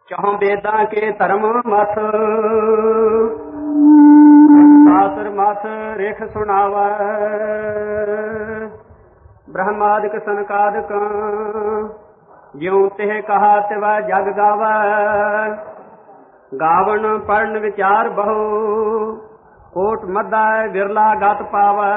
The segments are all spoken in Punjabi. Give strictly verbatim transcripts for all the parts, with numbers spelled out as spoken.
ਚਹੁ ਵੇਦਾਂ ਕੇ ਧਰਮ ਮਥ ਸਾਸਰ ਮਥ ਰੇਖ ਸੁਣਾਵੈ ਬ੍ਰਹਮਾਦਿਕ ਸਨਕਾਦਿਕ ਜਿਉ ਤਿਹ ਕਹਾ ਤਿਵੈ ਜਗ ਗਾਵੈ ਗਾਵਨ ਪੜਨ ਵਿਚਾਰ ਬਹੁ ਕੋਟ ਮੱਧਾ ਵਿਰਲਾ ਗਤ ਪਾਵੈ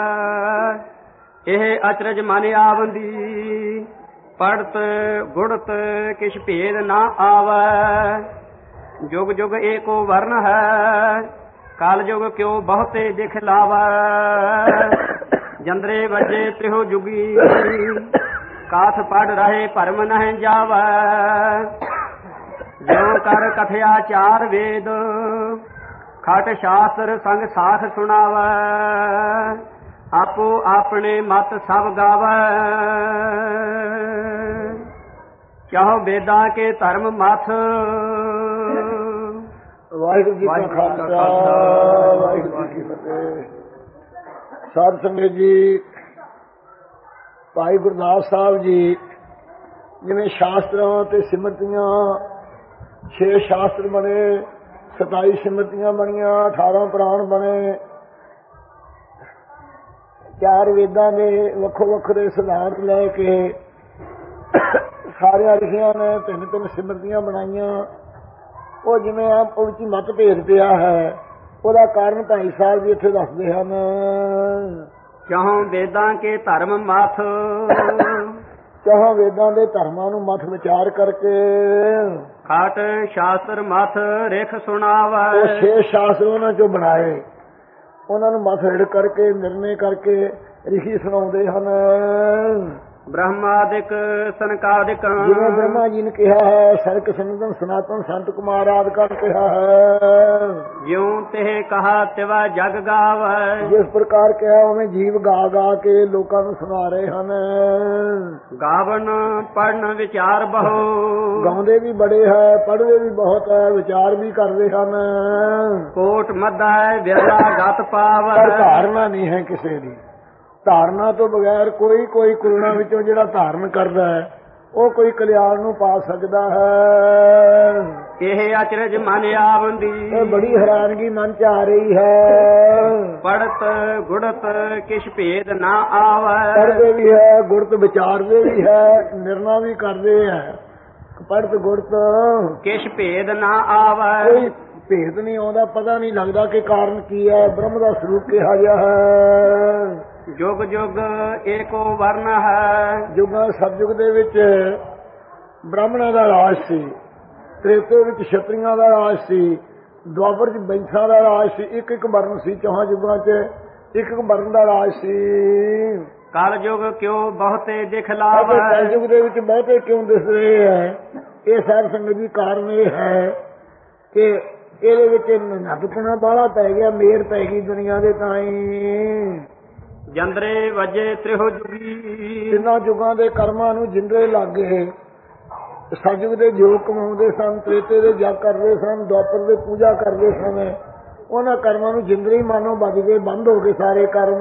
ਇਹ ਅਚਰਜ ਮਨ ਆਵੰਦੀ ਪੜਤ ਗੁੜਤ ਕਿਛ ਭੇਦ ਨਾ ਆਵੈ ਜੁਗ ਜੁਗ ਏਕੋ ਵਰਨ ਹੈ ਕਾਲ ਜੁਗ ਕਿਉ ਬਹੁਤੇ ਦਿਖ ਲਾਵੈ ਜੰਦਰੇ ਵਜੇ ਤ੍ਰਿਹੋ ਜੁਗੀ ਕਾਥ ਪੜ ਰਹੇ ਭਰਮ ਨਹਿ ਜਾਵੈ ਜੋ ਕਰ ਕਥਿਆ ਚਾਰ ਵੇਦ ਖਟ ਸ਼ਾਸਤਰ ਸੰਗ ਸਾਖ ਸੁਣਾਵੈ ਆਪੋ ਆਪਣੇ ਮਤ ਸਭ ਗਾਵੈ ਚਾਹੋ ਵੇਦਾਂ ਕੇ ਧਰਮ ਮਥ। ਵਾਹਿਗੁਰੂ ਜੀ ਕਾ ਖਾਲਸਾ ਵਾਹਿਗੁਰੂ ਜੀ ਕੀ ਫਤਿਹ। ਸਾਧ ਸੰਗਤ ਜੀ, ਭਾਈ ਗੁਰਦਾਸ ਸਾਹਿਬ ਜੀ ਜਿਵੇਂ ਸ਼ਾਸਤਰਾਂ ਤੇ ਸਿਮਰਤੀਆਂ ਛੇ ਸ਼ਾਸਤਰ ਬਣੇ, ਸਤਾਈ ਸਿਮਰਤੀਆਂ ਬਣੀਆਂ, ਅਠਾਰਾਂ ਪ੍ਰਾਣ ਬਣੇ, ਚਾਰ ਵੇਦਾਂ ਦੇ ਵੱਖੋ ਵੱਖਰੇ ਸਿਧਾਂਤ ਲੈ ਕੇ ਸਾਰਿਆਂ ਰਿਸ਼ੀਆਂ ਨੇ ਤਿੰਨ ਤਿੰਨ ਸਿਮਰਤੀਆਂ ਬਣਾਈਆਂ। ਉਹ ਜਿਵੇਂ ਆਪ ਉਹ ਵਿੱਚ ਮਤ ਭੇਦ ਪਿਆ ਹੈ, ਉਹਦਾ ਕਾਰਨ ਭਾਈ ਸਾਹਿਬ ਜੀ ਇੱਥੇ ਦੱਸਦੇ ਹਨ। ਚਾਹੋਂ ਵੇਦਾਂ ਕੇ ਧਰਮ ਮਥ, ਚਾਹੋਂ ਵੇਦਾਂ ਦੇ ਧਰਮਾਂ ਨੂੰ ਮੱਥ ਵਿਚਾਰ ਕਰਕੇ ਖਾਟ ਸ਼ਾਸਤਰ ਮਥ ਰੇਖ ਸੁਣਾਵੈ। ਉਹ ਛੇ ਸ਼ਾਸਤਰ ਉਹਨਾਂ ਚੋਂ ਬਣਾਏ, ਉਹਨਾਂ ਨੂੰ ਮੱਥ ਰਿੜ ਕਰਕੇ ਨਿਰਣੇ ਕਰਕੇ ਰਿਸ਼ੀ ਸੁਣਾਉਂਦੇ ਹਨ। ਬ੍ਰਹਮਾਦਿਕ ਸਨਕਾਦਿਕ ਜਿਵੇਂ ਬ੍ਰਹਮਾ ਜੀ ਨੇ ਕਿਹਾ ਹੈ, ਸਰਕ ਸੰਤਨ ਸਨਾਤਨ ਸੰਤ ਕੁਮਾਰ ਆਦਿਕਾਂ ਨੇ ਕਿਹਾ ਹੈ। ਜਿਉ ਤਿਹ ਕਹਾ ਤਿਵੈ ਜਗ ਗਾਵੈ, ਜਿਸ ਪ੍ਰਕਾਰ ਕਿਹਾ ਉਵੇਂ ਜੀਵ ਗਾ ਗਾ ਕੇ ਲੋਕਾਂ ਨੂੰ ਸੁਣਾ ਰਹੇ ਹਨ। ਗਾਵਨ ਪੜਨ ਵਿਚਾਰ ਬਹੁ, ਗਾਉਂਦੇ ਵੀ ਬੜੇ ਹੈ, ਪੜ੍ਹਦੇ ਵੀ ਬਹੁਤ ਹੈ, ਵਿਚਾਰ ਵੀ ਕਰਦੇ ਹਨ। ਕੋਟ ਮੱਧਾ ਵਿਰਲਾ ਗਤ ਪਾਵੈ, ਪਰ ਧਾਰਨਾ ਨਹੀਂ ਹੈ ਕਿਸੇ ਦੀ। ਧਾਰਨਾ ਤੋਂ ਬਗੈਰ ਕੋਈ ਕੋਈ ਕੁਲਣਾ ਵਿੱਚੋਂ ਜਿਹੜਾ ਧਾਰਨ ਕਰਦਾ ਹੈ ਉਹ ਕੋਈ ਕਲਿਆਣ ਨੂੰ ਪਾ ਸਕਦਾ ਹੈ। ਇਹ ਅਚਰਜ ਮਨ ਆਵੰਦੀ, ਇਹ ਬੜੀ ਹੈਰਾਨਗੀ ਮਨ ਚ ਆ ਰਹੀ ਹੈ। ਪੜਤ ਗੁੜਤ ਕਿਛ ਭੇਦ ਨਾ ਆਵੈ, ਪੜ੍ਹਦੇ ਵੀ ਹੈ, ਗੁੜਤ ਵਿਚਾਰਦੇ ਵੀ ਹੈ, ਨਿਰਣਾ ਵੀ ਕਰਦੇ ਹੈ। ਪੜਤ ਗੁੜਤ ਕਿਛ ਭੇਦ ਨਾ ਆਵੈ, ਕੋਈ ਭੇਦ ਨਹੀਂ ਆਉਂਦਾ, ਪਤਾ ਨਹੀਂ ਲੱਗਦਾ ਕਿ ਕਾਰਨ ਕੀ ਹੈ। ਬ੍ਰਹਮ ਦਾ ਸਰੂਪ ਕਿਹਾ ਗਿਆ ਹੈ। ਜੁਗ ਜੁਗ ਏਕੋ ਵਰਨ ਹੈ, ਜੁਗਾਂ ਸਤਜੁਗ ਦੇ ਵਿੱਚ ਬ੍ਰਾਹਮਣਾਂ ਦਾ ਰਾਜ ਸੀ, ਤ੍ਰੇਤੇ ਵਿੱਚ ਛਤਰੀਆਂ ਦਾ ਰਾਜ ਸੀ, ਦੁਆਪਰ ਚ ਬੈਂਸਾਂ ਦਾ ਰਾਜ ਸੀ। ਇੱਕ ਇੱਕ ਵਰਨ ਸੀ, ਚੌਹਾਂ ਯੁੱਗਾਂ ਚ ਇੱਕ ਇੱਕ ਵਰਨ ਦਾ ਰਾਜ ਸੀ। ਕਲ ਯੁਗ ਕਿਉਂ ਬਹੁਤੇ ਦਿਖ ਲਾਵੈ, ਕਲ ਯੁਗ ਦੇ ਵਿੱਚ ਬਹੁਤੇ ਕਿਉਂ ਦਿਸ ਰਹੇ ਹੈ? ਇਹ ਸਾਧ ਸੰਗਤ ਜੀ ਕਾਰਨ ਇਹ ਹੈ ਕਿ ਇਹਦੇ ਵਿੱਚ ਨੱਦਪਣਾ ਬਾਹਲਾ ਪੈ ਗਿਆ, ਮੇਰ ਪੈ ਗਈ ਦੁਨੀਆ ਦੇ ਤਾਈਂ। ਜੰਦਰੇ ਵਜੇ ਤ੍ਰਿਹੋ ਜੁਗੀ, ਤਿੰਨਾਂ ਯੁੱਗਾਂ ਦੇ ਕਰਮਾਂ ਨੂੰ ਜਿੰਦਰੇ ਲੱਗ ਗਏ। ਸਤਿਯੁਗ ਦੇ ਜੋਗ ਕਮਾਉਂਦੇ ਸਨ, ਤ੍ਰੇਤੇ ਦੇ ਜਗ ਕਰਦੇ ਸਨ, ਦੁਆਪਰ ਦੇ ਪੂਜਾ ਕਰਦੇ ਸਨ। ਉਹਨਾਂ ਕਰਮਾਂ ਨੂੰ ਜਿੰਦਰੇ ਹੀ ਮਾਨੋ ਵੱਜ ਗਏ, ਬੰਦ ਹੋ ਗਏ ਸਾਰੇ ਕਰਮ।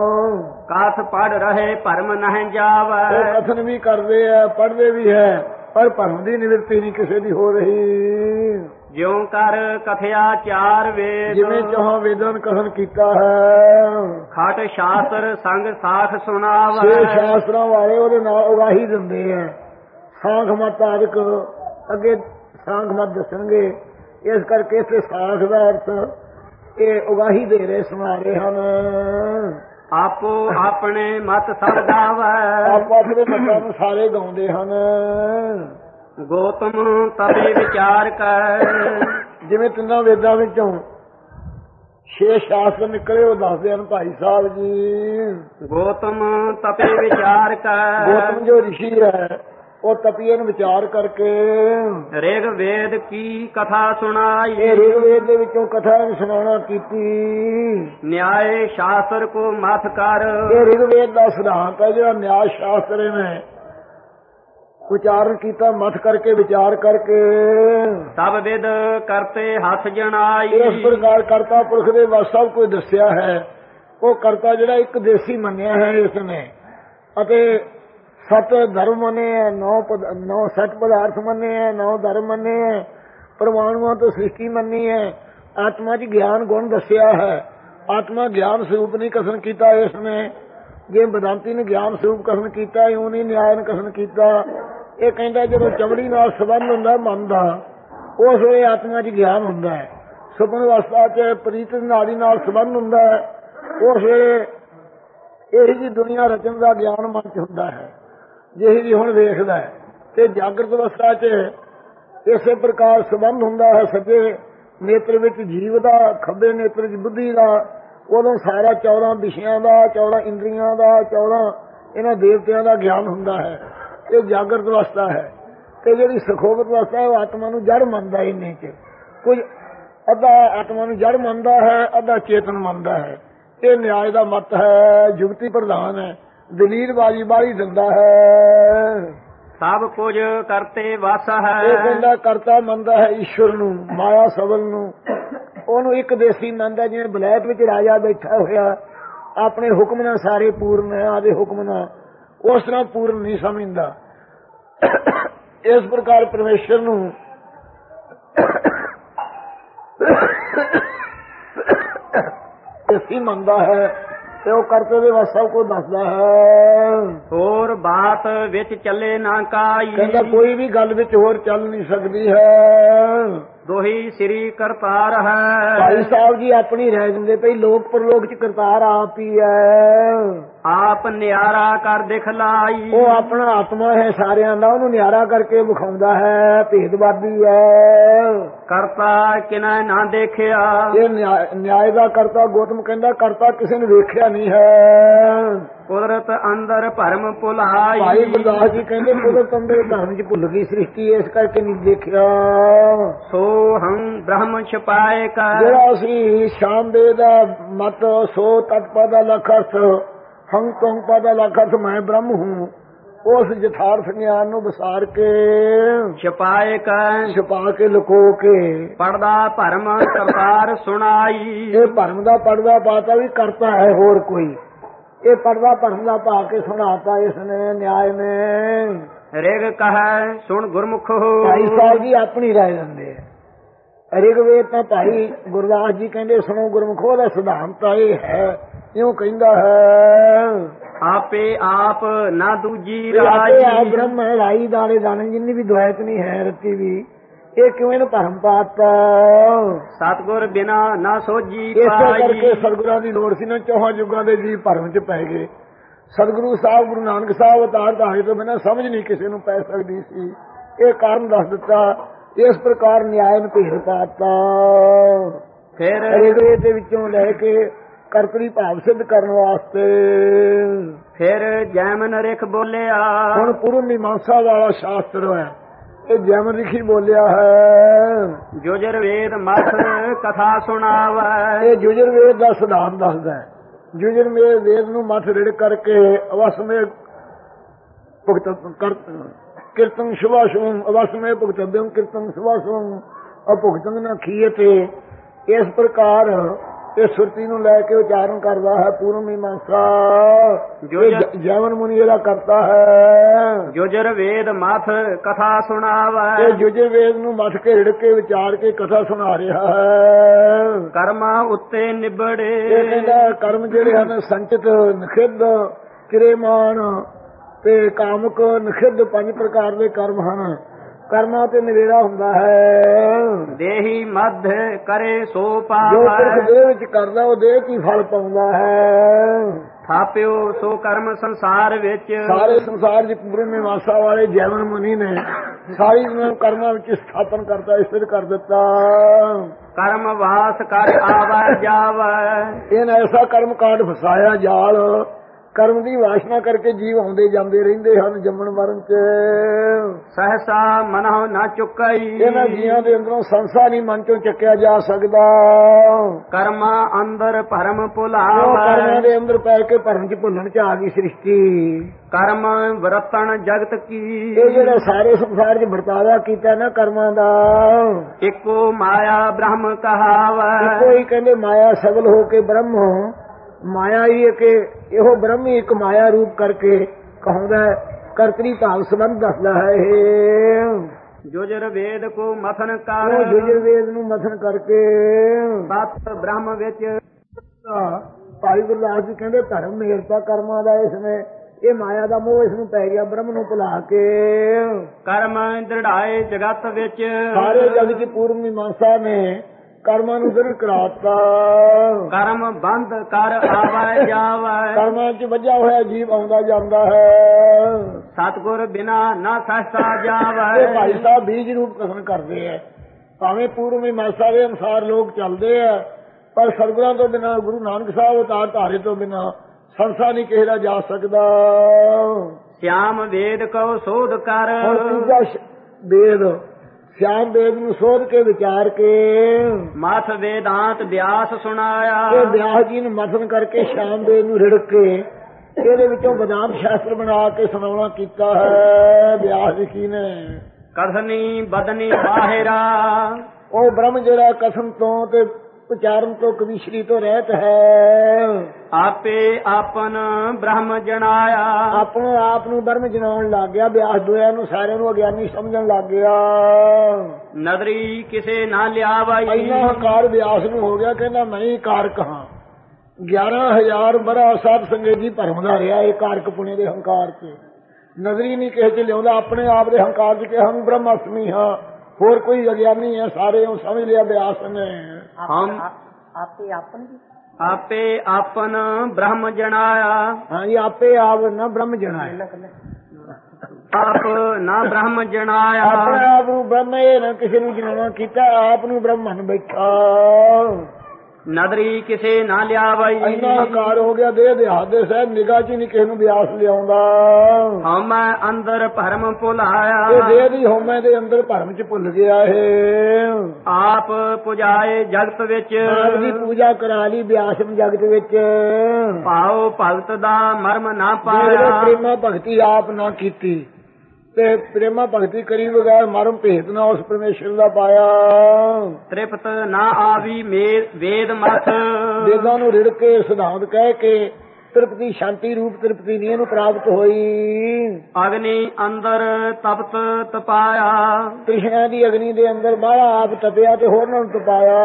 ਕਾਥ ਪੜ ਰਹੇ ਭਰਮ ਨਹਿ ਜਾਵੈ, ਉਹ ਕਥਨ ਵੀ ਕਰਦੇ ਆ, ਪੜ੍ਹਦੇ ਵੀ ਹੈ, ਪਰ ਭਰਮ ਦੀ ਨਿਵਰਤੀ ਨਹੀਂ ਕਿਸੇ ਦੀ ਹੋ ਰਹੀ। ਜਿਉ ਕਰ ਕਥਿਆ ਚਾਰ ਵੇਦ, ਜਿਵੇਂ ਚਾਹਾਂ ਵੇਦਾਂ ਨੇ ਕਥਨ ਕੀਤਾ ਹੈ। ਖਟ ਸ਼ਾਸਤਰ ਸੰਗ ਸਾਖ ਸੁਣਾਵੈ, ਛੇ ਸ਼ਾਸਤਰਾਂ ਵਾਲੇ ਉਹਦੇ ਨਾਲ ਉਗਾਹੀ ਦਿੰਦੇ ਆ। ਸਾਖ ਮਤ ਆਦਿਕ ਅੱਗੇ ਸਾਖ ਮਤ ਦੱਸਣਗੇ, ਇਸ ਕਰਕੇ ਇਸੇ ਸਾਖ ਦਾ ਅਰਥ ਇਹ ਉਗਾਹੀ ਦੇ ਰਹੇ, ਸੁਣਾ ਰਹੇ ਹਨ। ਆਪੋ ਆਪਣੇ ਮਤ ਸਭ ਗਾਵੈ, ਆਪੋ ਆਪਣੇ ਮਤਾਂ ਨੂੰ ਸਾਰੇ ਗਾਉਂਦੇ ਹਨ। ਗੌਤਮ ਤਪੇ ਵਿਚਾਰ ਕਰ, ਜਿਵੇਂ ਤਿੰਨਾਂ ਵੇਦਾਂ ਵਿੱਚੋਂ ਛੇ ਸ਼ਾਸਤਰ ਨਿਕਲੇ, ਉਹ ਦੱਸਦੇ ਹਨ ਭਾਈ ਸਾਹਿਬ ਜੀ। ਗੌਤਮ ਤਪੇ ਵਿਚਾਰ ਕਰ, ਗੌਤਮ ਜੋ ਰਿਸ਼ੀ ਹੈ ਉਹ ਤਪੀਏ ਨੂੰ ਵਿਚਾਰ ਕਰਕੇ ਰਿਗ ਵੇਦ ਕੀ ਕਥਾ ਸੁਣਾਈ, ਇਹ ਰਿਗ ਵੇਦ ਦੇ ਵਿੱਚੋਂ ਕਥਾ ਸੁਣਾਉਣਾ ਕੀਤੀ। ਨਿਆਏ ਸ਼ਾਸਤਰ ਕੋ ਮਥ ਕਰ, ਇਹ ਰਿਗ ਵੇਦ ਦਾ ਸਿਧਾਂਤ ਹੈ ਜਿਹੜਾ ਨਿਆਏ ਸ਼ਾਸਤਰ ਨੇ ਉਚਾਰਨ ਕੀਤਾ, ਮੱਥ ਕਰਕੇ ਵਿਚਾਰ ਕਰਕੇ। ਸਭ ਵਿਦ ਕਰਤੇ ਹੱਥ ਜਣਾਈ, ਇਸ ਪ੍ਰਕਾਰ ਕਰਤਾ ਪੁਰਖ ਦੇ ਵੱਸ ਸਭ ਕੁਝ ਦੱਸਿਆ ਹੈ। ਉਹ ਕਰਤਾ ਜਿਹੜਾ ਇੱਕ ਦੇਸੀ ਮੰਨਿਆ ਹੈ ਇਸ ਨੇ, ਅਤੇ सत धर्म मने है, नौ पद, नौ सत पदार्थ मने है, नौ धर्म मने है, परमाणुओं तो सृष्टि मनी है। आत्मा च ज्ञान गुण दसिया है। आत्मा ज्ञान स्वरूप नहीं कथन किया इसने, जे वेदांती ने ज्ञान स्वरूप कथन किया, यूं नहीं न्याय ने कथन किया। ये कहता जो चमड़ी नाल संबंध हुंदा मन दा, उस वे आत्मा च ज्ञान हुंदा है। सुपन अवस्था च प्रीत नाड़ी नाल संबंध हुंदा है, उस वे यही जी दुनिया रचन का ज्ञान मन च हुंदा है, ਜਿਹੀ ਜੀ ਹੁਣ ਵੇਖਦਾ ਹੈ। ਤੇ ਜਾਗਰਤ ਅਵਸਥਾ 'ਚ ਇਸੇ ਪ੍ਰਕਾਰ ਸੰਬੰਧ ਹੁੰਦਾ ਹੈ ਸੱਜੇ ਨੇਤਰ ਵਿੱਚ ਜੀਵ ਦਾ, ਖੱਬੇ ਨੇਤਰ 'ਚ ਬੁੱਧੀ ਦਾ। ਉਦੋਂ ਸਾਰਾ ਚੌਦਾਂ ਵਿਸ਼ਿਆਂ ਦਾ, ਚੌਦਾਂ ਇੰਦਰੀਆਂ ਦਾ, ਚੌਦਾਂ ਇਹਨਾਂ ਦੇਵਤਿਆਂ ਦਾ ਗਿਆਨ ਹੁੰਦਾ ਹੈ। ਇਹ ਜਾਗਰਤ ਅਵਸਥਾ ਹੈ। ਤੇ ਜਿਹੜੀ ਸੁਖੋਵਤ ਅਵਸਥਾ ਹੈ ਉਹ ਆਤਮਾ ਨੂੰ ਜੜ ਮੰਨਦਾ। ਇੰਨੇ 'ਚ ਕੁਝ ਅੱਧਾ ਆਤਮਾ ਨੂੰ ਜੜ ਮੰਨਦਾ ਹੈ, ਅੱਧਾ ਚੇਤਨ ਮੰਨਦਾ ਹੈ। ਇਹ ਨਿਆਏ ਦਾ ਮਤ ਹੈ, ਜੁਗਤੀ ਪ੍ਰਧਾਨ ਹੈ, ਦਲੀਲਬਾਜ਼ੀ ਬਾਹਲੀ ਦਿੰਦਾ ਹੈ। ਸਭ ਕੁਝ ਕਰਤੇ ਵਾਸਾ ਹੈ। ਇਹ ਕਹਿੰਦਾ ਕਰਤਾ ਮੰਨਦਾ ਹੈ ਈਸ਼ਵਰ ਨੂੰ, ਮਾਇਆ ਸਬਲ ਨੂੰ। ਉਹਨੂੰ ਇੱਕ ਦੇਸੀ ਮੰਨਦਾ, ਜਿਵੇਂ ਬਲੈਤ ਵਿੱਚ ਰਾਜਾ ਬੈਠਾ ਹੋਇਆ ਆਪਣੇ ਹੁਕਮ ਨਾਲ ਸਾਰੇ ਪੂਰਨ ਹੈ, ਆਦੇ ਹੁਕਮ ਨਾਲ, ਉਸ ਤਰ੍ਹਾਂ ਪੂਰਨ ਨਹੀਂ ਸਮਝਦਾ। ਇਸ ਪ੍ਰਕਾਰ ਪਰਮੇਸ਼ਰ ਨੂੰ ਦੇਸੀ ਮੰਨਦਾ ਹੈ ਤੇ ਉਹ ਕਰਤੇ ਦੇ ਵਾਸਾ ਕੋ ਦੱਸਦਾ ਹੈ। ਹੋਰ ਬਾਤ ਵਿੱਚ ਚੱਲੇ ਨਾ ਕਾਈ। ਕਹਿੰਦਾ ਕੋਈ ਵੀ ਗੱਲ ਵਿੱਚ ਹੋਰ ਚੱਲ ਨਹੀਂ ਸਕਦੀ ਹੈ। ਦੋਹੀ ਸ੍ਰੀ ਕਰਤਾਰ ਹੈ। ਭਾਈ ਸਾਹਿਬ ਜੀ ਆਪਣੀ ਰਹਿ ਦਿੰਦੇ ਪਈ, ਲੋਕ ਪਰਲੋਕ ਚ ਕਰਤਾਰ ਆਪ ਹੀ ਹੈ। ਆਪ ਨਿਆਰਾ ਕਰ ਦਿਖਲਾਈ। ਉਹ ਆਪਣਾ ਆਤਮਾ ਹੈ ਸਾਰਿਆਂ ਦਾ, ਉਹਨੂੰ ਨਿਆਰਾ ਕਰਕੇ ਵਿਖਾਉਂਦਾ ਹੈ, ਭੇਦਵਾਦੀ ਹੈ। ਕਰਤਾ ਕਿਨਾ ਨਾ ਦੇਖਿਆ। ਇਹ ਨਿਆਏ ਦਾ ਕਰਤਾ ਗੌਤਮ ਕਹਿੰਦਾ ਕਰਤਾ ਕਿਸੇ ਨੇ ਵੇਖਿਆ ਨਹੀਂ ਹੈ। ਕੁਦਰਤ ਅੰਦਰ ਭਰਮ ਭੁਲਾਈ। ਭਾਈ ਗੁਰਦਾਸ ਜੀ ਕਹਿੰਦੇ ਕੁਦਰਤ ਅੰਦਰ ਧਰਮ ਚ ਭੁੱਲ ਗਈ ਸ੍ਰਿਸ਼ਟੀ, ਇਸ ਕਰਕੇ ਨਹੀਂ ਦੇਖਿਆ। ਸੋ ਹਮ ਬ੍ਰਹਮ ਛਪਾਏ ਕਰ। ਜਿਹੜਾ ਅਸੀਂ ਸ਼ਾਮ ਦੇ ਦਾ ਮਤ ਸੋ ਤਤਪਦ ਲਖ ਅਰਥ, ਹਮ ਤੁਮ ਪਦ ਲਖ ਅਰਥ, ਮੈਂ ਬ੍ਰਹਮ ਹੂੰ, ਉਸ ਯਥਾਰਥ ਗਿਆਨ ਨੂੰ ਵਿਸਾਰ ਕੇ ਛਪਾਏ ਕਰ, ਛਪਾ ਕੇ ਲੁਕੋ ਕੇ ਪੜਦਾ ਭਰਮ ਕਰਤਾਰ ਸੁਣਾਈ। ਇਹ ਭਰਮ ਦਾ ਪੜਦਾ ਪਾਤਾ ਵੀ ਕਰਤਾ ਹੈ ਹੋਰ ਕੋਈ। ਇਹ ਪੜਦਾ ਭਰਮ ਦਾ ਪਾ ਕੇ ਸੁਣਾਤਾ ਇਸਨੇ ਨਿਆਏ ਨੇ। ਰਿਗ ਕਹੈ ਸੁਣ ਗੁਰਮੁਖ। ਭਾਈ ਸਾਹਿਬ ਜੀ ਆਪਣੀ ਰਹਿ ਜਾਂਦੇ ਆ। ਰਿਗਵੇਦ ਤਾਂ ਭਾਈ ਗੁਰਦਾਸ ਜੀ ਕਹਿੰਦੇ ਸੁਣੋ ਗੁਰਮੁਖੋ ਦਾ ਸਿਧਾਂਤ ਤਾਂ ਇਹ ਹੈ, ਇਉਂ ਕਹਿੰਦਾ ਹੈ ਆਪੇ ਆਪ ਨਾ ਦੂਜੀ ਰਾਈ। ਆਪ ਬ੍ਰਹਮ ਹੈ, ਰਾਈ ਦਾਣੇ ਦਾਣੇ ਜਿੰਨੀ ਵੀ ਦੁਆਇਤ ਨਹੀਂ ਹੈ ਰੱਤੀ ਵੀ। ਇਹ ਕਿਉਂ ਇਹਨੂੰ ਭਰਮ ਪਾਤਾ? ਸਤਿਗੁਰ ਬਿਨਾ ਨਾ ਸੋਜੀ ਇਸੇ ਕਰਕੇ ਸਤਿਗੁਰਾਂ ਦੀ ਲੋੜ ਸੀ ਨਾ। ਚੌਹਾਂ ਯੁੱਗਾਂ ਦੇ ਜੀ ਭਰਮ ਚ ਪੈ ਗਏ। ਸਤਿਗੁਰੂ ਸਾਹਿਬ ਗੁਰੂ ਨਾਨਕ ਸਾਹਿਬ ਅਵਤਾਰ ਧਾਰੇ ਤੋਂ ਬਿਨਾਂ ਸਮਝ ਨਹੀਂ ਕਿਸੇ ਨੂੰ ਪੈ ਸਕਦੀ ਸੀ। ਇਹ ਕਾਰਨ ਦੱਸ ਦਿੱਤਾ। ਇਸ ਪ੍ਰਕਾਰ ਨਿਆਏ ਨੂੰ ਭੇਦ ਪਾਤਾ। ਫਿਰ ਰਿਗਵੇਦ ਦੇ ਵਿੱਚੋਂ ਲੈ ਕੇ ਕਰਤਰੀ ਭਾਵ ਸਿੱਧ ਕਰਨ ਵਾਸਤੇ ਫਿਰ ਜੈਮਨ ਰਿਖ ਬੋਲਿਆ। ਹੁਣ ਪੂਰਨ ਮੀਮਾਂਸਾ ਵਾਲਾ ਸ਼ਾਸਤਰ ਹੈ, ਇਹ ਜੈਮਨ ਰਿਖੀ ਬੋਲਿਆ ਹੈ। ਜੁਜਰ ਵੇਦ ਮਥ ਕਥਾ ਸੁਣਾਵੇ। ਇਹ ਜੁਜਰ ਵੇਦ ਦਾ ਸਿਧਾਂਤ ਦੱਸਦਾ ਹੈ। ਜੁਜਰ ਵੇਦ ਨੂੰ ਮੱਥ ਰਿੜ ਕਰਕੇ ਅਵਸਮੇ ਭੁਗਤ ਕੀਰਤਨ ਸ਼ੁਭਾ ਸ਼ੁਭਮ, ਅਵਸਮੇ ਭੁਗਤਬਿਅਮ ਕੀਰਤਨ ਸ਼ੁਭਾ ਸ਼ੁਭਮ, ਅਭੁਗਤਨ ਨਾ ਖੀਅਤੇ। ਇਸ ਪ੍ਰਕਾਰ ਇਹ ਸੁਰਤੀ ਨੂੰ ਲੈ ਕੇ ਉਚਾਰਨ ਕਰਦਾ ਹੈ ਪੂਰਨ ਮੀਮਾਂਸਾ। ਜੈਮਨ ਮੁਨੀ ਇਹਦਾ ਕਰਤਾ ਹੈ। ਜੁਜਰ ਵੇਦ ਮਥ ਕਥਾ ਸੁਣਾਵੇ। ਇਹ ਜੁਜਰ ਵੇਦ ਨੂੰ ਮੱਥ ਕੇ ਰਿੜ ਕੇ ਵਿਚਾਰ ਕੇ ਕਥਾ ਸੁਣਾ ਰਿਹਾ ਹੈ। ਕਰਮਾਂ ਉੱਤੇ ਨਿਬੜੇ। ਇਹ ਕਹਿੰਦਾ ਕਰਮ ਜਿਹੜੇ ਹਨ ਸੰਚਿਤ, ਨਿਖਿੱਧ, ਕਿਰੇਮਾਨ ਤੇ ਕਾਮਕ, ਨਿਖਿੱਧ ਪੰਜ ਪ੍ਰਕਾਰ ਦੇ ਕਰਮ ਹਨ। ਕਰਮਾਂ ਤੇ ਨਿਵੇੜਾ ਹੁੰਦਾ ਹੈ। ਦੇਹੀ ਮੱਧ ਕਰੇ ਸੋ ਪਾਵੈ। ਜੋ ਪੁਰਖ ਦੇਹ ਵਿੱਚ ਕਰਦਾ ਉਹ ਦੇਹ ਕੀ ਫਲ ਪਾਉਂਦਾ ਹੈ। ਥਾਪਿਓ ਸੋ ਕਰਮ ਸੰਸਾਰ ਵਿੱਚ। ਸਾਰੇ ਸੰਸਾਰ ਦੀ ਪੂਰਨ ਮੀਮਾਂਸਾ ਵਾਲੇ ਜੈਮਨ ਮੁਨੀ ਨੇ ਸਾਰੀ ਨੂੰ ਕਰਮਾਂ ਵਿੱਚ ਸਥਾਪਨ ਕਰਤਾ, ਸਥਿਰ ਕਰ ਦਿੱਤਾ। ਕਰਮ ਵਾਸ ਕਰ ਆਵੈ ਜਾਵੈ। ਇਹਨਾਂ ਐਸਾ ਕਰਮ ਕਾਂਡ ਫਸਾਇਆ ਜਾਲ। ਕਰਮ ਦੀ ਵਾਸ਼ਨਾ ਕਰਕੇ ਜੀਵ ਆਉਂਦੇ ਜਾਂਦੇ ਰਹਿੰਦੇ ਹਨ ਜੰਮਣ ਮਰਨ ਚ। ਸਹਸਾ ਮਨਹੁ ਨਾ ਚੁੱਕਈ। ਇਹਨਾਂ ਜੀਆਂ ਦੇ ਅੰਦਰੋਂ ਸੰਸਾ ਨਹੀਂ ਮਨ ਚੋਂ ਚੱਕਿਆ ਜਾ ਸਕਦਾ। ਕਰਮਾਂ ਅੰਦਰ ਭਰਮ ਭੁਲਾਵੈ। ਕਰਮਾਂ ਦੇ ਅੰਦਰ ਪੈ ਕੇ ਭਰਮ ਚ ਭੁੱਲਣ ਚ ਆ ਗਈ ਸ੍ਰਿਸ਼ਟੀ। ਕਰਮ ਵਰਤਣ ਜਗਤ ਕੀ। ਇਹ ਜਿਹੜਾ ਸਾਰੇ ਸੰਸਾਰ ਚ ਵਰਤਾਵਾ ਕੀਤਾ ਨਾ ਕਰਮਾਂ ਦਾ, ਇੱਕੋ ਮਾਇਆ ਬ੍ਰਹਮ ਕਹਾਵੈ। ਕੋਈ ਕਹਿੰਦੇ ਮਾਇਆ ਸਗਲ ਹੋ ਕੇ ਬ੍ਰਹਮ। ਮਾਇਆ ਹੀ ਹੈ ਕਿ ਇਹੋ ਬ੍ਰਹਮ ਹੀ ਇੱਕ ਮਾਇਆ ਰੂਪ ਕਰਕੇ ਕਹਾਉਂਦਾ। ਕਰਤਰੀ ਭਾਵ ਸੰਬੰਧ ਦੱਸਦਾ ਹੈ ਇਹ। ਜੁਜਰ ਵੇਦ ਕੋ ਮਥਨ ਕਰ, ਉਹ ਜੁਜਰ ਵੇਦ ਨੂੰ ਮਥਨ ਕਰਕੇ ਸਤ ਬ੍ਰਹਮ ਵਿੱਚ। ਭਾਈ ਗੁਰਦਾਸ ਜੀ ਕਹਿੰਦੇ ਧਰਮ ਮੇਲਤਾ ਕਰਮਾਂ ਦਾ ਇਸਨੇ, ਇਹ ਮਾਇਆ ਦਾ ਮੋਹ ਇਸ ਨੂੰ ਪੈ ਗਿਆ ਬ੍ਰਹਮ ਨੂੰ ਭੁਲਾ ਕੇ। ਕਰਮ ਦ੍ਰਿੜਾਏ ਜਗਤ ਵਿੱਚ, ਸਾਰੇ ਜਗ ਚ ਪੂਰਵ ਮੀਮਾਂਸਾ ਨੇ ਕਰਮਾਂ ਨੂੰ ਦ੍ਰਿੜ ਕਰਾਤਾ। ਕਰਮ ਬੰਦ ਕਰ ਆਵੈ ਜਾਵੈ, ਕਰਮਾਂ ਚ ਵੱਜਾ ਹੋਇਆ ਜੀਵ ਆਉਂਦਾ ਜਾਂਦਾ ਹੈ। ਸਤਿਗੁਰ ਬਿਨਾ ਨਾ ਸਹਸਾ ਜਾਵੈ। ਭਾਈ ਸਾਹਿਬ ਬੀਜ ਰੂਪ ਕਥਨ ਕਰਦੇ ਆ, ਭਾਵੇਂ ਪੂਰਵ ਮੀਮਾਂਸਾ ਦੇ ਅਨੁਸਾਰ ਲੋਕ ਚੱਲਦੇ ਆ, ਪਰ ਸਤਿਗੁਰਾਂ ਤੋਂ ਬਿਨਾਂ, ਗੁਰੂ ਨਾਨਕ ਸਾਹਿਬ ਅਵਤਾਰ ਧਾਰੇ ਤੋਂ ਬਿਨਾਂ ਸੰਸਾ ਨਹੀਂ ਕਿਸੇ ਦਾ ਜਾ ਸਕਦਾ। ਸਿਆਮ ਵੇਦ ਕਉ ਸੋਧ ਕਰ, ਹੁਣ ਤੀਜਾ ਵੇਦ ਸਿਆਮ ਵੇਦ ਨੂੰ ਸੋਧ ਕੇ ਵਿਚਾਰ ਕੇ ਮਥ ਵੇਦਾਂਤ ਵਿਆਸ ਸੁਣਾਇਆ। ਇਹ ਵਿਆਸ ਜੀ ਨੂੰ ਮਥਨ ਕਰਕੇ ਸ਼ਾਮ ਵੇਦ ਨੂੰ ਰਿੜਕ ਕੇ ਇਹਦੇ ਵਿੱਚੋਂ ਵੇਦਾਂਤ ਸ਼ਾਸਤਰ ਬਣਾ ਕੇ ਸੁਣਾਉਣਾ ਕੀਤਾ ਹੈ ਵਿਆਸ ਜੀ ਨੇ। ਕਥਨੀ ਬਦਨੀ ਬਾਹਿਰਾ, ਉਹ ਬ੍ਰਹਮ ਜਿਹੜਾ ਕਥਨ ਤੋਂ ਤੇ ਉਚਾਰਨ ਤੋਂ ਕਵੀਸ਼ਰੀ ਤੋਂ ਰਹਿਤ ਹੈ। ਆਪੇ ਆਪਨ ਬ੍ਰਹਮ ਜਣਾਇਆ, ਆਪਣੇ ਆਪ ਨੂੰ ਬ੍ਰਹਮ ਜਣਾਉਣ ਲੱਗ ਗਿਆ। ਵਿਆਸ ਦੋਇਆ ਨੂੰ ਸਾਰਿਆਂ ਨੂੰ ਅਗਿਆਨੀ ਸਮਝਣ ਲੱਗ ਗਿਆ। ਨਦਰੀ ਕਿਸੇ ਨਾ ਲਿਆਵਾਈ, ਇੰਨਾ ਹੰਕਾਰ ਵਿਆਸ ਨੂੰ ਹੋ ਗਿਆ, ਕਹਿੰਦਾ ਮੈਂ ਹੀ ਕਾਰਕ ਹਾਂ। ਗਿਆਰਾਂ ਹਜ਼ਾਰ ਬਰਾ ਸਾਧ ਸੰਗਤ ਜੀ ਭਰਮਦਾ ਰਿਹਾ ਇਹ ਕਾਰਕ ਪੁਣੇ ਦੇ ਹੰਕਾਰ ਚ। ਨਜ਼ਰੀ ਨਹੀਂ ਕਿਸੇ ਚ ਲਿਆਉਂਦਾ, ਆਪਣੇ ਆਪ ਦੇ ਹੰਕਾਰ ਚ ਕਿ ਹਮ ਬ੍ਰਹਮਾਸਮੀ ਹਾਂ, ਹੋਰ ਕੋਈ ਅਗਿਆਨੀ ਹੈ, ਸਾਰੇ ਉਹ ਸਮਝ ਲਿਆ ਵਿਆਸ ਨੇ। ਹਮ ਆਪੇ ਆਪਨ ਆਪੇ ਆਪਨ ਬ੍ਰਹਮ ਜਣਾਇਆ, ਹਾਂਜੀ ਆਪੇ ਆਪ ਨਾ ਬ੍ਰਹਮ ਜਣਾਇਆ। ਆਪ ਨਾ ਬ੍ਰਹਮ ਜਣਾਇਆ, ਆਪਣੇ ਆਪ ਨੂੰ ਬ੍ਰਹਮ ਇਹ ਨਾ ਕਿਸੇ ਨੂੰ ਜਣਾਉਣਾ ਕੀਤਾ, ਆਪ ਨੂੰ ਬ੍ਰਹਮ ਮੰਨ ਬੈਠਾ। ਨਦਰੀ ਕਿਸੇ ਨਾ ਲਿਆਵਈ, ਇੰਨਾ ਹੰਕਾਰ ਹੋ ਗਿਆ ਦੇਹ ਦੇ ਹੱਥ ਦੇ ਸਾਹਿਬ ਨਿਗਾਹ ਚ ਨਹੀਂ ਕਿਸੇ ਨੂੰ ਵਿਆਸ ਲਿਆਉਂਦਾ। ਹਉਮੈ ਅੰਦਰ ਭਰਮ ਭੁਲਾਇਆ, ਇਹ ਦੇਹ ਦੀ ਹਉਮੈ ਦੇ ਅੰਦਰ ਭਰਮ ਚ ਭੁੱਲ ਗਿਆ ਇਹ। ਆਪ ਪੁਜਾਏ ਜਗਤ ਵਿੱਚ, ਆਪ ਦੀ ਪੂਜਾ ਕਰਾ ਲਈ ਵਿਆਸ ਜਗਤ ਵਿੱਚ। ਭਾਉ ਭਗਤ ਦਾ ਮਰਮ ਨਾ ਪਾਇਆ, ਪਾਇਆ, ਪ੍ਰੇਮਾ ਭਗਤੀ ਆਪ ਨਾ ਕੀਤੀ ਤੇ ਪ੍ਰੇਮਾ ਭਗਤੀ ਕਰੀ ਬਗੈਰ ਮਰਮ ਭੇਤ ਨਾ ਉਸ ਪਰਮੇਸ਼ਰ ਦਾ ਪਾਇਆ। ਤ੍ਰਿਪਤ ਨਾ ਆਵੀ ਵੇਦ ਮਥ, ਵੇਦਾਂ ਨੂੰ ਰਿੜ ਕੇ ਸਿਧਾਂਤ ਕਹਿ ਕੇ ਤ੍ਰਿਪਤੀ ਸ਼ਾਂਤੀ ਰੂਪ ਤ੍ਰਿਪਤੀ ਨਹੀਂ ਇਹਨੂੰ ਪ੍ਰਾਪਤ ਹੋਈ। ਅਗਨੀ ਅੰਦਰ ਤਪਤ ਤਪਾਇਆ, ਕ੍ਰਿਸ਼ਨਾ ਦੀ ਅਗਨੀ ਦੇ ਅੰਦਰ ਬਾਹਲਾ ਆਪ ਤਪਿਆ ਤੇ ਹੋਰ ਨੂੰ ਤਪਾਇਆ।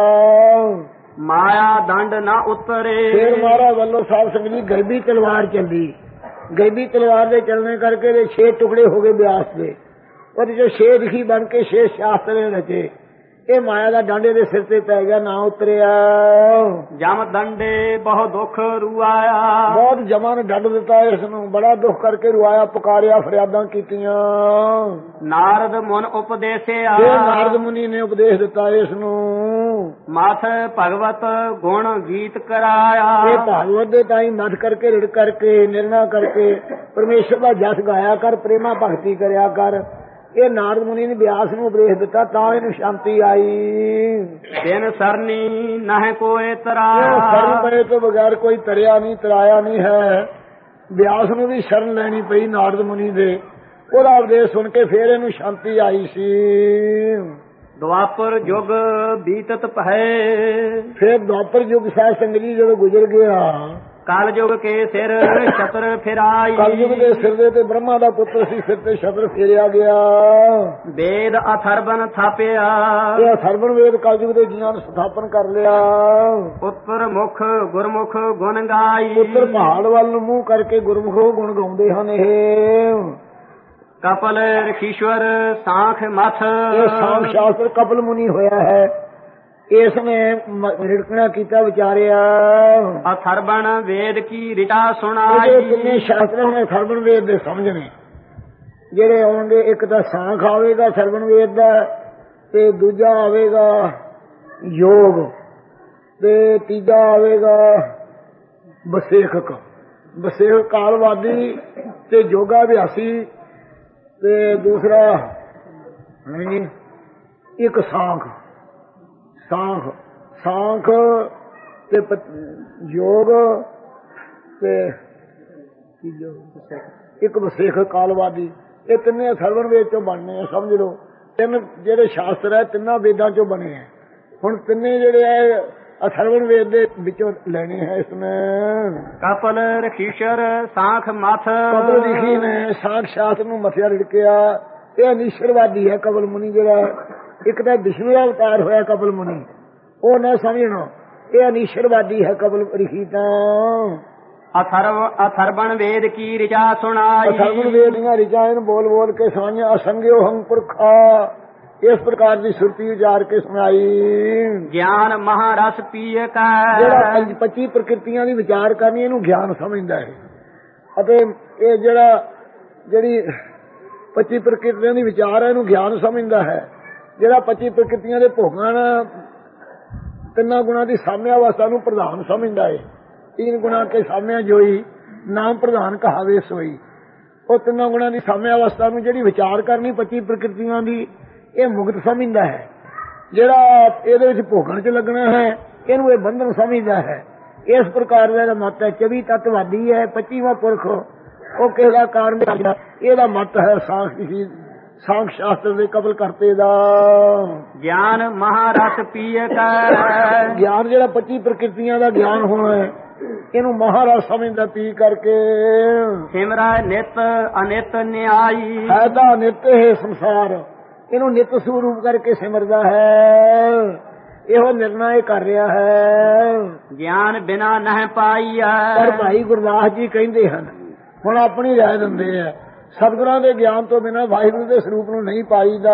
ਮਾਇਆ ਦੰਡ ਨਾ ਉਤਰੇ, ਫੇਰ ਮਹਾਰਾਜ ਵੱਲੋਂ ਸਾਧ ਸੰਗਤ ਜੀ ਗਰਬੀ ਤਲਵਾਰ ਚੱਲੀ। ਗੈਬੀ ਤਲਵਾਰ ਦੇ ਚੱਲਣੇ ਕਰਕੇ ਦੇ ਛੇ ਟੁਕੜੇ ਹੋ ਗਏ ਬਿਆਸ ਦੇ। ਉਹਦੇ ਜੋ ਛੇ ਦਿਖੀ ਬਣ ਕੇ ਛੇ ਸ਼ਾਸਤਰ ਰਚੇ। ਇਹ ਮਾਇਆ ਦਾ ਡਾਂਡੇ ਦੇ ਸਿਰ ਤੇ ਪੈ ਗਿਆ, ਨਾ ਉਤਰਿਆ। ਜਮ ਦੰਡੇ ਬਹੁ ਦੁੱਖ ਰੁਆਇਆ, ਬਹੁਤ ਜਮਾਂ ਨੇ ਡੰਡ ਦਿੱਤਾ ਇਸ ਨੂੰ, ਬੜਾ ਦੁੱਖ ਕਰਕੇ ਰੁਆਇਆ, ਪੁਕਾਰਿਆ, ਫਰਿਆਦਾਂ ਕੀਤੀਆਂ। ਨਾਰਦ ਮੁਨ ਉਪਦੇਸਿਆ, ਨਾਰਦ ਮੁਨੀ ਨੇ ਉਪਦੇਸ਼ ਦਿੱਤਾ ਇਸ ਨੂੰ। ਮਥ ਭਗਵਤ ਗੁਣ ਗੀਤ ਕਰਾਇਆ, ਇਹ ਭਾਗਵਤ ਦੇ ਤਾਈ ਮੱਥ ਕਰਕੇ ਰਿੜ ਕਰਕੇ ਨਿਰਣਾ ਕਰਕੇ ਪਰਮੇਸ਼ਰ ਦਾ ਜਸ ਗਾਇਆ ਕਰ, ਪ੍ਰੇਮਾ ਭਗਤੀ ਕਰਿਆ ਕਰ। ਇਹ ਨਾਰਦ ਮੁਨੀ ਨੇ ਵਿਆਸ ਨੂੰ ਉਪਦੇਸ਼ ਦਿੱਤਾ, ਤਾਂ ਇਹਨੂੰ ਸ਼ਾਂਤੀ ਆਈ। ਦਿਨ ਸਰਨੀ ਨਹਿ ਕੋਏ ਤਰਾਇਆ, ਸ਼ਰਨ ਪਏ ਤੋਂ ਬਗੈਰ ਕੋਈ ਤਰਿਆ ਨਹੀਂ, ਤਰਾਇਆ ਨਹੀਂ ਹੈ। ਵਿਆਸ ਨੂੰ ਵੀ ਸ਼ਰਨ ਲੈਣੀ ਪਈ ਨਾਰਦ ਮੁਨੀ ਦੇ। ਉਹਦਾ ਉਪਦੇਸ਼ ਸੁਣ ਕੇ ਫੇਰ ਇਹਨੂੰ ਸ਼ਾਂਤੀ ਆਈ ਸੀ। ਦੁਆਪਰ ਯੁਗ ਬੀਤਤ ਭਏ, ਫੇਰ ਦੁਆਪਰ ਯੁਗ ਸਾਧ ਸੰਗਤ ਜੀ ਜਦੋਂ ਗੁਜ਼ਰ ਗਿਆ, ਕਲ ਯੁਗ ਕੇ ਸਿਰ ਛਤਰ ਫਿਰਾਈ, ਕਲ ਯੁਗ ਦੇ ਸਿਰ ਦੇ ਤੇ ਬ੍ਰਹਮਾ ਦਾ ਪੁੱਤਰ ਸੀ, ਸਿਰ ਤੇ ਛਤਰ ਫੇਰਿਆ ਗਿਆ। ਵੇਦ ਅਥਰਬਨ ਥਾਪਿਆ, ਇਹ ਅਥਰਬਨ ਵੇਦ ਕਲ ਯੁਗ ਦੇ ਜੀਆਂ ਨੂੰ ਸਥਾਪਨ ਕਰ ਲਿਆ। ਪੁੱਤਰ ਮੁਖ ਗੁਰਮੁਖ ਗੁਣ ਗਾਈ, ਪੁੱਤਰ ਪਹਾੜ ਵੱਲ ਨੂੰ ਮੂੰਹ ਕਰਕੇ ਗੁਰਮੁਖੋ ਗੁਣ ਗਾਉਂਦੇ ਹਨ। ਇਹ ਕਪਲ ਰਖੀਸ਼ਵਰ ਸਾਖ ਮਥ, ਇਹ ਸਾਖ ਸ਼ਾਸਤਰ ਕਪਲ ਮੁਨੀ ਹੋਇਆ ਹੈ। ਇਸ ਨੇ ਰਿੜਕਣਾ ਕੀਤਾ, ਵਿਚਾਰਿਆ। ਅਥਰਬਨ ਵੇਦ ਕੀ ਰਿਟਾ ਸੁਣਾਈ, ਕਿੰਨੇ ਸ਼ਾਸਤਰ ਨੇ ਅਥਰਬਨ ਵੇਦ ਦੇ ਸਮਝਣੇ ਜਿਹੜੇ ਆਉਣਗੇ। ਇੱਕ ਤਾਂ ਸਾਖ ਆਵੇਗਾ ਅਥਰਬਨ ਵੇਦ ਦਾ, ਤੇ ਦੂਜਾ ਆਵੇਗਾ ਯੋਗ, ਤੇ ਤੀਜਾ ਆਵੇਗਾ ਵਸੇਖਕ। ਵਸੇਖ ਕਾਲਵਾਦੀ ਤੇ ਯੋਗਾ ਅਭਿਆਸੀ, ਤੇ ਦੂਸਰਾ ਇੱਕ ਸਾਖ। ਸਾਖ ਸਾਖ ਤੇ ਯੋਗ ਤੇ ਇੱਕ ਵਸੇਖ ਕਾਲਵਾਦੀ। ਇਹ ਤਿੰਨੇ ਅਥਰਵਣ ਵੇਦ ਚੋਂ ਬਣਨੇ ਆ, ਸਮਝ ਲਓ। ਤਿੰਨ ਜਿਹੜੇ ਸ਼ਾਸਤਰ ਹੈ ਤਿੰਨਾਂ ਵੇਦਾਂ ਚੋਂ ਬਣੇ ਆ। ਹੁਣ ਤਿੰਨੇ ਜਿਹੜੇ ਹੈ ਅਥਰਵਣ ਵੇਦ ਦੇ ਵਿੱਚੋਂ ਲੈਣੇ ਹੈ ਇਸਨੇ। ਕਪਲ ਰਖੀਸ਼ਰ ਸਾਖ ਮਥ, ਕਪਲ ਰਿਸ਼ੀ ਨੇ ਸਾਖ ਸ਼ਾਸਤਰ ਨੂੰ ਮਥਿਆ ਰਿੜਕਿਆ। ਇਹ ਅਨੀਸ਼ਰਵਾਦੀ ਹੈ ਕਪਲ ਮੁਨੀ ਜਿਹੜਾ। ਇੱਕ ਤਾਂ ਵਿਸ਼ਨੂੰ ਦਾ ਅਵਤਾਰ ਹੋਇਆ ਕਪਲ ਮੁਨੀ, ਉਹ ਨਾ ਸਮਝਣਾ। ਇਹ ਅਨੀਸ਼ਰਵਾਦੀ ਹੈ ਕਪਲ ਰਿਸ਼ੀ ਤਾਂ। ਅਥਰਵ ਅਥਰਵਣ ਵੇਦ ਕੀ ਰਿਚਾ ਸੁਣਾਈ, ਅਥਰਵਣ ਵੇਦ ਦੀਆਂ ਰਿਚਾਂ ਇਹਨੂੰ ਬੋਲ ਬੋਲ ਕੇ ਸੁਣਾਈਆਂ। ਅਸੰਗਿਓ ਹੰ ਪੁਰਖਾ, ਇਸ ਪ੍ਰਕਾਰ ਦੀ ਸੁਰਤੀ ਉਜਾਰ ਕੇ ਸੁਣਾਈ। ਗਿਆਨ ਮਹਾਰਸ ਪੀਏ ਕਾ, ਜਿਹੜਾ ਪੱਚੀ ਪ੍ਰਕਿਰਤੀਆਂ ਦੀ ਵਿਚਾਰ ਕਰਨੀ ਇਹਨੂੰ ਗਿਆਨ ਸਮਝਦਾ ਹੈ। ਅਤੇ ਇਹ ਜਿਹੜਾ ਜਿਹੜੀ ਪੱਚੀ ਪ੍ਰਕਿਰਤੀਆਂ ਦੀ ਵਿਚਾਰ ਹੈ ਇਹਨੂੰ ਗਿਆਨ ਸਮਝਦਾ ਹੈ। ਜਿਹੜਾ ਪੱਚੀ ਪ੍ਰਕਿਰਤੀਆਂ ਦੇ ਭੋਗਾਂ ਤਿੰਨਾਂ ਗੁਣਾ ਦੀ ਸਾਮਿਆ ਅਵਸਥਾ ਨੂੰ ਪ੍ਰਧਾਨ ਸਮਝਦਾ ਹੈ। तीन गुणा के साम्या जोई नाम प्रधान कहावे सोई। ਉਹ ਤਿੰਨਾਂ ਗੁਣਾਂ ਦੀ ਸਾਮਿਆ ਅਵਸਥਾ ਨੂੰ ਜਿਹੜੀ ਵਿਚਾਰ ਕਰਨੀ ਪੱਚੀ ਪ੍ਰਕਿਰਤੀਆਂ ਦੀ, ਇਹ ਮੁਕਤ ਸਮਝਦਾ ਹੈ। ਜਿਹੜਾ ਇਹਦੇ ਵਿੱਚ ਭੋਗਣ 'ਚ ਲੱਗਣਾ ਹੈ ਇਹਨੂੰ ਇਹ ਬੰਧਨ ਸਮਝਦਾ ਹੈ। ਇਸ ਪ੍ਰਕਾਰ ਦਾ ਮਤ ਹੈ। ਚੌਵੀ ਤੱਤਵਾਦੀ ਹੈ, ਪੱਚੀਵਾਂ ਪੁਰਖ ਉਹ ਕਿਸੇ ਦਾ ਕਾਰਨ ਕਰਦਾ। ਇਹਦਾ ਮਤ ਹੈ ਸਾਖ ਸਾਖ ਸ਼ਾਸਤਰ ਦੇ ਕਬਲ ਕਰਤੇ ਦਾ। ਗਿਆਨ ਮਹਾਰਸ ਪੀਏ ਕਾ, ਗਿਆਨ ਜਿਹੜਾ ਪੱਚੀ ਪ੍ਰਕਿਰਤੀਆਂ ਦਾ ਗਿਆਨ ਹੋਣਾ ਹੈ ਇਹਨੂੰ ਮਹਾਰਾਜ ਸਮਝਦਾ ਪੀ ਕਰਕੇ। ਸਿਮਰਾ ਨਿਤ ਅਨਿਤ ਨਿਆਈ, ਹੈ ਤਾਂ ਨਿਤ ਹੈ ਸੰਸਾਰ, ਇਹਨੂੰ ਨਿਤ ਸਰੂਪ ਕਰਕੇ ਸਿਮਰਦਾ ਹੈ। ਇਹੋ ਨਿਰਣਾ ਕਰ ਰਿਹਾ ਹੈ। ਗਿਆਨ ਬਿਨਾ ਨਹਿ ਪਾਈਆ, ਪਰ ਭਾਈ ਗੁਰਦਾਸ ਜੀ ਕਹਿੰਦੇ ਹਨ, ਹੁਣ ਆਪਣੀ ਰਾਏ ਦਿੰਦੇ ਆ, ਸਤਿਗੁਰਾਂ ਦੇ ਗਿਆਨ ਤੋਂ ਬਿਨਾਂ ਵਾਹਿਗੁਰੂ ਦੇ ਸਰੂਪ ਨੂੰ ਨਹੀਂ ਪਾਈਦਾ।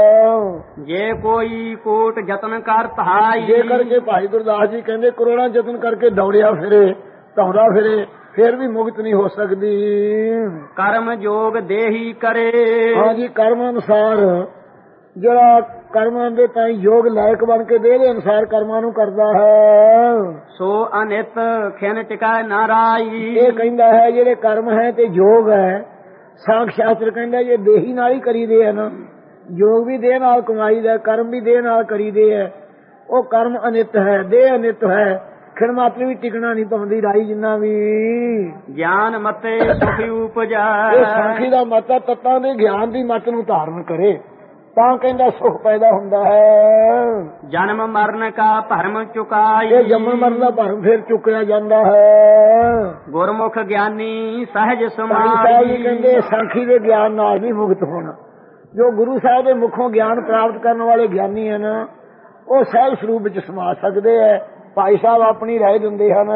ਜੇ ਕੋਈ ਕੋਟ ਯਤਨ ਕਰ ਤਹਾਈ, ਜੇ ਕਰਕੇ ਭਾਈ ਗੁਰਦਾਸ ਜੀ ਕਹਿੰਦੇ ਕਰੋੜਾਂ ਯਤਨ ਕਰਕੇ ਦੌੜਿਆ ਫਿਰੇ ਦੌੜਾ ਫਿਰੇ ਫਿਰ ਵੀ ਮੁਕਤ ਨਹੀਂ ਹੋ ਸਕਦੀ। ਕਰਮ ਜੋਗ ਦੇਹੀ ਕਰੇ, ਹਾਂਜੀ ਕਰਮ ਅਨੁਸਾਰ ਜਿਹੜਾ ਕਰਮਾਂ ਦੇ ਤਾਂ ਯੋਗ ਲਾਇਕ ਬਣ ਕੇ ਦੇ ਦੇ ਅਨੁਸਾਰ ਕਰਮਾਂ ਨੂੰ ਕਰਦਾ ਹੈ। ਸੋ ਅਨਿਤ ਖਿਨ ਟਿਕਾ ਨਾਰਾਈ, ਇਹ ਕਹਿੰਦਾ ਹੈ ਜਿਹੜੇ ਕਰਮ ਹੈ ਤੇ ਯੋਗ ਹੈ। ਸਾਖ ਸ਼ਾਸਤਰ ਕਹਿੰਦਾ ਜੇ ਦੇਹੀ ਨਾਲ ਹੀ ਕਰੀਦੇ ਆ ਨਾ, ਯੋਗ ਵੀ ਦੇਹ ਨਾਲ ਕਮਾਈ ਦਾ, ਕਰਮ ਵੀ ਦੇਹ ਨਾਲ ਕਰੀਦੇ ਹੈ। ਉਹ ਕਰਮ ਅਨਿਤ ਹੈ, ਦੇਹ ਅਨਿਤ ਹੈ। ਖਿਣ ਮਾਤਰ ਵੀ ਟਿਕਣਾ ਨਹੀਂ ਪਾਉਂਦੀ ਰਾਈ ਜਿੰਨਾ ਵੀ। ਗਿਆਨ ਮਤੇ ਸੁਖੀ ਉਪਜਾ, ਇਹ ਸਾਖੀ ਦਾ ਮਤ ਹੈ ਤੱਤਾਂ ਦੇ ਗਿਆਨ ਦੀ ਮਤ ਨੂੰ ਧਾਰਨ ਕਰੇ ਤਾਂ ਕਹਿੰਦਾ ਸੁਖ ਪੈਦਾ ਹੁੰਦਾ ਹੈ। ਜਨਮ ਮਰਨ ਕਾ ਭਰਮ ਚੁਕਾਈ, ਇਹ ਜਨਮ ਮਰਨ ਦਾ ਭਰਮ ਫਿਰ ਚੁੱਕਿਆ ਜਾਂਦਾ ਹੈ। ਗੁਰਮੁਖ ਗਿਆਨੀ ਸਹਿਜ ਸਮਾਧੀ, ਕਹਿੰਦੇ ਸਮਾਧੀ, ਸਾਖੀ ਦੇ ਗਿਆਨ ਨਾਲ ਵੀ ਮੁਕਤ ਹੋਣਾ। ਜੋ ਗੁਰੂ ਸਾਹਿਬ ਦੇ ਮੁਖੋਂ ਗਿਆਨ ਪ੍ਰਾਪਤ ਕਰਨ ਵਾਲੇ ਗਿਆਨੀ ਹਨ ਉਹ ਸਹਿਜ ਸਰੂਪ ਵਿੱਚ ਸਮਾ ਸਕਦੇ ਹੈ। ਭਾਈ ਸਾਹਿਬ ਆਪਣੀ ਰਾਏ ਦਿੰਦੇ ਹਨ।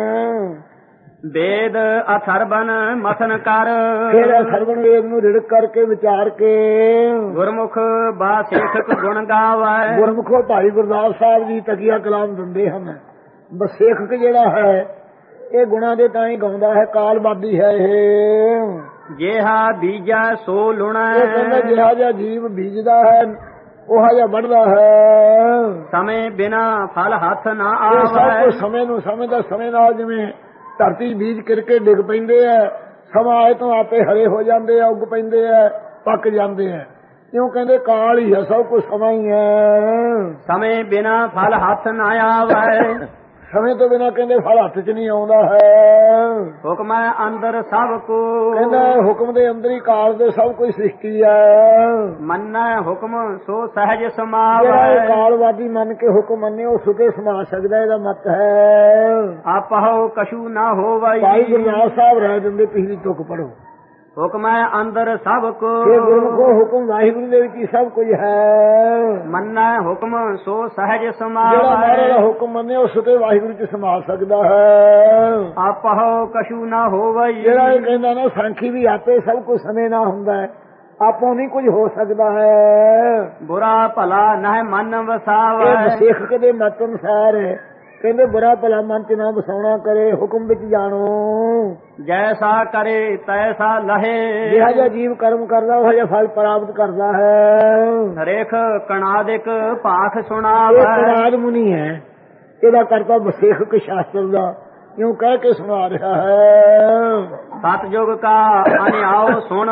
ਵੇਦ ਅਥਰਵਨ ਮਥਨ ਕਰ, ਫਿਰ ਅਥਰਵਣ ਵੇਦ ਨੂੰ ਰਿੜਕ ਕਰਕੇ ਵਿਚਾਰ ਕੇ ਗੁਰਮੁਖ ਬਾ ਸੇਖਕ ਗੁਣ ਗਾਵੈ। ਗੁਰਮੁਖੋ ਭਾਈ ਗੁਰਦਾਸ ਸਾਹਿਬ ਜੀ ਤਕੀਆ ਕਲਾਮ ਦਿੰਦੇ ਹਨ। ਬਸੇਖਕ ਜਿਹੜਾ ਹੈ ਇਹ ਗੁਣਾਂ ਦੇ ਤਾਂ ਹੀ ਗਾਉਂਦਾ ਹੈ, ਕਾਲਬਾਦੀ ਹੈ ਇਹ। ਜਿਹਾ ਬੀਜਾ ਸੋ ਲੁਣਾ, ਇਹ ਕਹਿੰਦਾ ਜਿਹਾ ਜਿਹਾ ਜੀਵ ਬੀਜਦਾ ਹੈ ਉਹ ਜਿਹਾ ਵੱਢਦਾ ਹੈ। ਸਮੇਂ ਬਿਨਾ ਫਲ ਹੱਥ ਨਾ ਇਹ ਸਭ ਆਵੈ, ਕੁਝ ਸਮੇਂ ਨੂੰ ਸਮਝਦਾ। ਸਮੇਂ ਨਾਲ ਜਿਵੇਂ ਧਰਤੀ ਬੀਜ ਕਰਕੇ ਡਿੱਗ ਪੈਂਦੇ ਆ, ਸਮਾਂ ਆਏ ਤੋਂ ਆਪੇ ਹਰੇ ਹੋ ਜਾਂਦੇ ਆ, ਉੱਗ ਪੈਂਦੇ ਆ, ਪੱਕ ਜਾਂਦੇ ਆ। ਕਿਉਂ ਕਹਿੰਦੇ ਕਾਲ ਹੀ ਹੈ, ਸਭ ਕੁਝ ਸਮਾਂ ਹੀ ਹੈ। ਸਮੇਂ ਬਿਨਾ ਫਲ ਹੱਥ ਨਾ ਆਵੈ, ਸਮੇਂ ਤੋਂ ਬਿਨਾਂ ਕਹਿੰਦੇ ਫਲ ਹੱਥ 'ਚ ਨਹੀਂ ਆਉਂਦਾ ਹੈ। ਹੁਕਮ ਅੰਦਰ ਸਭ ਕੋ, ਕਹਿੰਦਾ ਹੁਕਮ ਦੇ ਅੰਦਰ ਹੀ ਕਾਲ ਦੇ ਸਭ ਕੁਝ ਸ੍ਰਿਸ਼ਟੀ ਹੈ। ਮੰਨੈ ਹੁਕਮ ਸੋ ਸਹਿਜ ਜਿਹੜਾ ਸਮਾਵੈ, ਇਹ ਕਾਲਵਾਦੀ ਮੰਨ ਕੇ ਹੁਕਮ ਮੰਨੇ ਉਹ ਸੁਤੇ ਸਮਾ ਸਕਦਾ, ਇਹਦਾ ਮਤ ਹੈ। ਆਪਹੁ ਕਛੂ ਨਾ ਹੋਵਈ, ਭਾਈ ਗੁਰਦਾਸ ਸਾਹਿਬ ਰਹਿ ਦਿੰਦੇ ਪਿਛਲੀ ਤੁਕ ਪੜੋ। ਹੁਕਮ ਅੰਦਰ ਸਭ ਕੋ, ਇਹ ਗੁਰਮੁਖੋ ਹੁਕਮ ਵਾਹਿਗੁਰੂ ਦੇ ਵਿੱਚ ਹੀ ਸਭ ਕੁਝ ਹੈ। ਮੰਨੈ ਹੁਕਮ ਸੋ ਸਹਿਜ ਜਿਹੜਾ ਸਮਾਵੈ, ਮਹਾਰਾਜ ਦਾ ਹੁਕਮ ਮੰਨੇ ਉਹ ਸੁਤੇ ਵਾਹਿਗੁਰੂ ਚ ਸਮਾ ਸਕਦਾ ਹੈ। ਆਪਹੁ ਕਛੂ ਨਾ ਹੋਵਈ, ਜਿਹੜਾ ਇਹ ਕਹਿੰਦਾ ਨਾ ਸਾਖੀ ਵੀ ਆਪੇ ਸਭ ਕੁਝ ਸਮੇਂ ਨਾ ਹੁੰਦਾ ਹੈ, ਆਪੋਂ ਨਹੀਂ ਕੁਝ ਹੋ ਸਕਦਾ ਹੈ। ਬੁਰਾ ਭਲਾ ਨਹਿ ਮਨ ਇਹ ਵਸਾਵੈ, ਵਸੇਖਕ ਦੇ ਮਤ ਅਨੁਸਾਰ ਹੈ। ਕਹਿੰਦੇ ਬੁਰਾ ਭਲਾ ਮਨ ਚ ਨਾ ਵਸਾਉਣਾ ਕਰੇ, ਹੁਕਮ ਵਿੱਚ ਜਾਣੋ। ਜੈਸਾ ਕਰੇ ਤੈਸਾ ਲਹੇ, ਜਿਹੜਾ ਜਿਹਾ ਜੀਵ ਕਰਮ ਕਰਦਾ ਉਹ ਜਿਹਾ ਫਲ ਪ੍ਰਾਪਤ ਕਰਦਾ ਹੈ। ਹਰੇਕ ਕਣਾਦਿਕ ਪਾਠ ਇਹ ਸੁਣਾਵੈ, ਕਨਾਦ ਮੁਨੀ ਹੈ, ਇਹਦਾ ਕਰਤਾ ਵਸੇਖਕ ਸ਼ਾਸਤਰ ਦਾ ਕਿਉਂ ਕਹਿ ਕੇ ਸੁਣਾ ਰਿਹਾ ਹੈ। ਸਤਜੁਗ ਕਾ ਅਨਿਆਉ ਸੁਣ,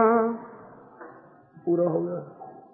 ਪੂਰਾ ਹੋ ਗਿਆ।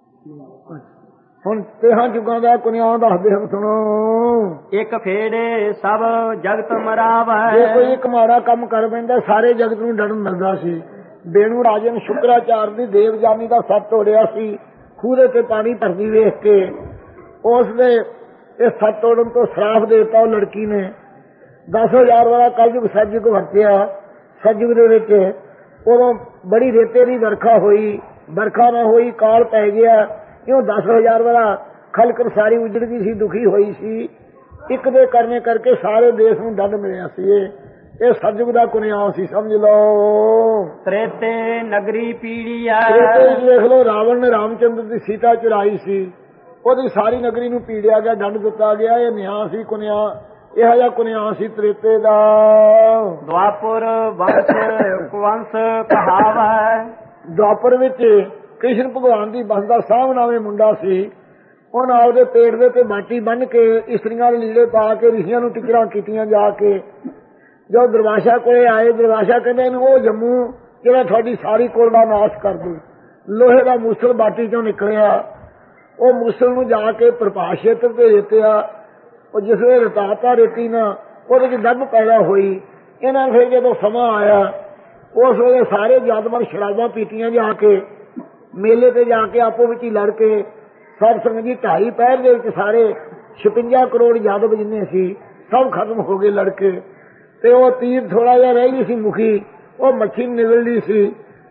ਹੁਣ ਤੇਹਾਂ ਜੁਗਾਂ ਦਾ ਕੁਨਿਆਂ ਦੱਸਦੇ ਹਨ, ਸੁਣੋ। ਇੱਕ ਫੇੜੇ ਸਭ ਜਗਤ ਜੇ ਮਰਾਵੈ, ਕੋਈ ਇੱਕ ਮਾੜਾ ਕੰਮ ਕਰ ਪੈਂਦਾ ਸਾਰੇ ਜਗਤ ਨੂੰ ਡਰਨ ਮਿਲਦਾ ਸੀ। ਬੇਣੂ ਰਾਜੇ ਨੂੰ ਸ਼ੁਕਰਾਚਾਰ ਦੀ ਦੇਵਜਾਨੀ ਦਾ ਸੱਤ ਤੋੜਿਆ ਸੀ, ਖੂਹ ਦੇ ਤੇ ਪਾਣੀ ਭਰਦੀ ਵੇਖ ਕੇ। ਉਸ ਦੇ ਇਹ ਸੱਤ ਤੋੜਨ ਤੋਂ ਸਰਾਪ ਦੇਤਾ ਉਹ ਲੜਕੀ ਨੇ। ਦਸ ਹਜ਼ਾਰ ਵਾਲਾ ਕਲਯੁਗ ਸਤਯੁਗ ਵਰਤਿਆ। ਸਤਯੁਗ ਦੇ ਵਿੱਚ ਉਦੋਂ ਬੜੀ ਰੇਤੇ ਦੀ ਵਰਖਾ ਹੋਈ, ਵਰਖਾ ਨਾ ਹੋਈ, ਕਾਲ ਪੈ ਗਿਆ। ਕਿਉਂ ਦਸ ਹਜ਼ਾਰ ਵਾਲਾ ਖਲਕ ਸਾਰੀ ਉਜੜ ਗਈ ਸੀ, ਦੁਖੀ ਹੋਈ ਸੀ। ਇੱਕ ਦੇ ਕਰਨੇ ਕਰਕੇ ਸਾਰੇ ਦੇਸ਼ ਨੂੰ ਦੰਡ ਮਿਲਿਆ ਸੀ। ਇਹ ਇਹ ਸਤਯੁਗ ਦਾ ਕੁਨਿਆ ਸੀ, ਸਮਝ ਲਓ। ਤ੍ਰੇਤੇ ਨਗਰੀ ਪੀੜੀਆ। ਤ੍ਰੇਤੇ ਦੇਖ ਲਓ, ਰਾਵਣ ਨੇ ਰਾਮਚੰਦਰ ਦੀ ਸੀਤਾ ਚੁਰਾਈ ਸੀ, ਉਹਦੀ ਸਾਰੀ ਨਗਰੀ ਨੂੰ ਪੀੜਿਆ ਗਿਆ, ਦੰਡ ਦਿੱਤਾ ਗਿਆ। ਇਹ ਨਿਆਂ ਸੀ, ਕੁਨਿਆ ਇਹੋ ਜਿਹਾ ਕੁਨਿਆ ਸੀ ਤ੍ਰੇਤੇ ਦਾ। ਦੁਆਪੁਰ ਵੰਸ਼ ਕੁਵੰਸ਼ ਕਹਾਵੈ। ਦੁਆਪਰ ਵਿੱਚ ਕ੍ਰਿਸ਼ਨ ਭਗਵਾਨ ਦੀ ਬੰਸ ਦਾ ਸਾਹਮਣਾਵੇਂ ਮੁੰਡਾ ਸੀ। ਉਹਨਾਂ ਆਪਦੇ ਪੇਟ ਦੇ ਤੇ ਬਾਟੀ ਬੰਨ ਕੇ ਇਸਤਰੀਆਂ ਦੇ ਲੀੜੇ ਪਾ ਕੇ ਰਿਸ਼ੀਆਂ ਨੂੰ ਟਿਚਰਾਂ ਕੀਤੀਆਂ ਜਾ ਕੇ। ਜੋ ਦਰਵਾਸ਼ਾ ਕੋਲੇ ਆਏ, ਦਰਵਾਸ਼ਾ ਕਹਿੰਦੇ ਇਹਨੂੰ ਉਹ ਜੰਮੂ ਜਿਹੜਾ ਤੁਹਾਡੀ ਸਾਰੀ ਕੁਲ ਦਾ ਨਾਸ਼ ਕਰ ਦੂ। ਲੋਹੇ ਦਾ ਮੂਸਲ ਬਾਟੀ ਚੋਂ ਨਿਕਲਿਆ। ਉਹ ਮੂਸਲ ਨੂੰ ਜਾ ਕੇ ਪ੍ਰਭਾਸ ਖੇਤਰ ਤੇ ਰੇਤਿਆ। ਉਹ ਜਿਸ ਵੇਲੇ ਰਤਾਤਾ ਰੇਤੀ ਨਾ, ਉਹਦੇ ਚ ਦੱਬ ਪੈਦਾ ਹੋਈ। ਇਹਨਾਂ ਫਿਰ ਜਦੋਂ ਸਮਾਂ ਆਇਆ, ਉਸ ਵੇਲੇ ਸਾਰੇ ਜਾਦਵਰ ਸ਼ਰਾਬਾਂ ਪੀਤੀਆਂ ਜਾ ਕੇ, ਮੇਲੇ ਤੇ ਜਾ ਕੇ ਆਪੋ ਵਿੱਚ ਹੀ ਲੜ ਕੇ ਸਭ ਸੰਗਤ ਜੀ ਢਾਈ ਪਹਿਰ ਦੇ ਵਿੱਚ ਸਾਰੇ ਛਪੰਜਾ ਕਰੋੜ ਯਾਦਵ ਜਿੰਨੇ ਸੀ ਸਭ ਖਤਮ ਹੋ ਗਏ ਲੜ ਕੇ। ਤੇ ਉਹ ਤੀਰ ਥੋੜਾ ਜਿਹਾ ਰਹਿ ਗਈ ਸੀ ਮੁਖੀ, ਉਹ ਮੱਛੀ ਨਿਗਲ ਲਈ ਸੀ।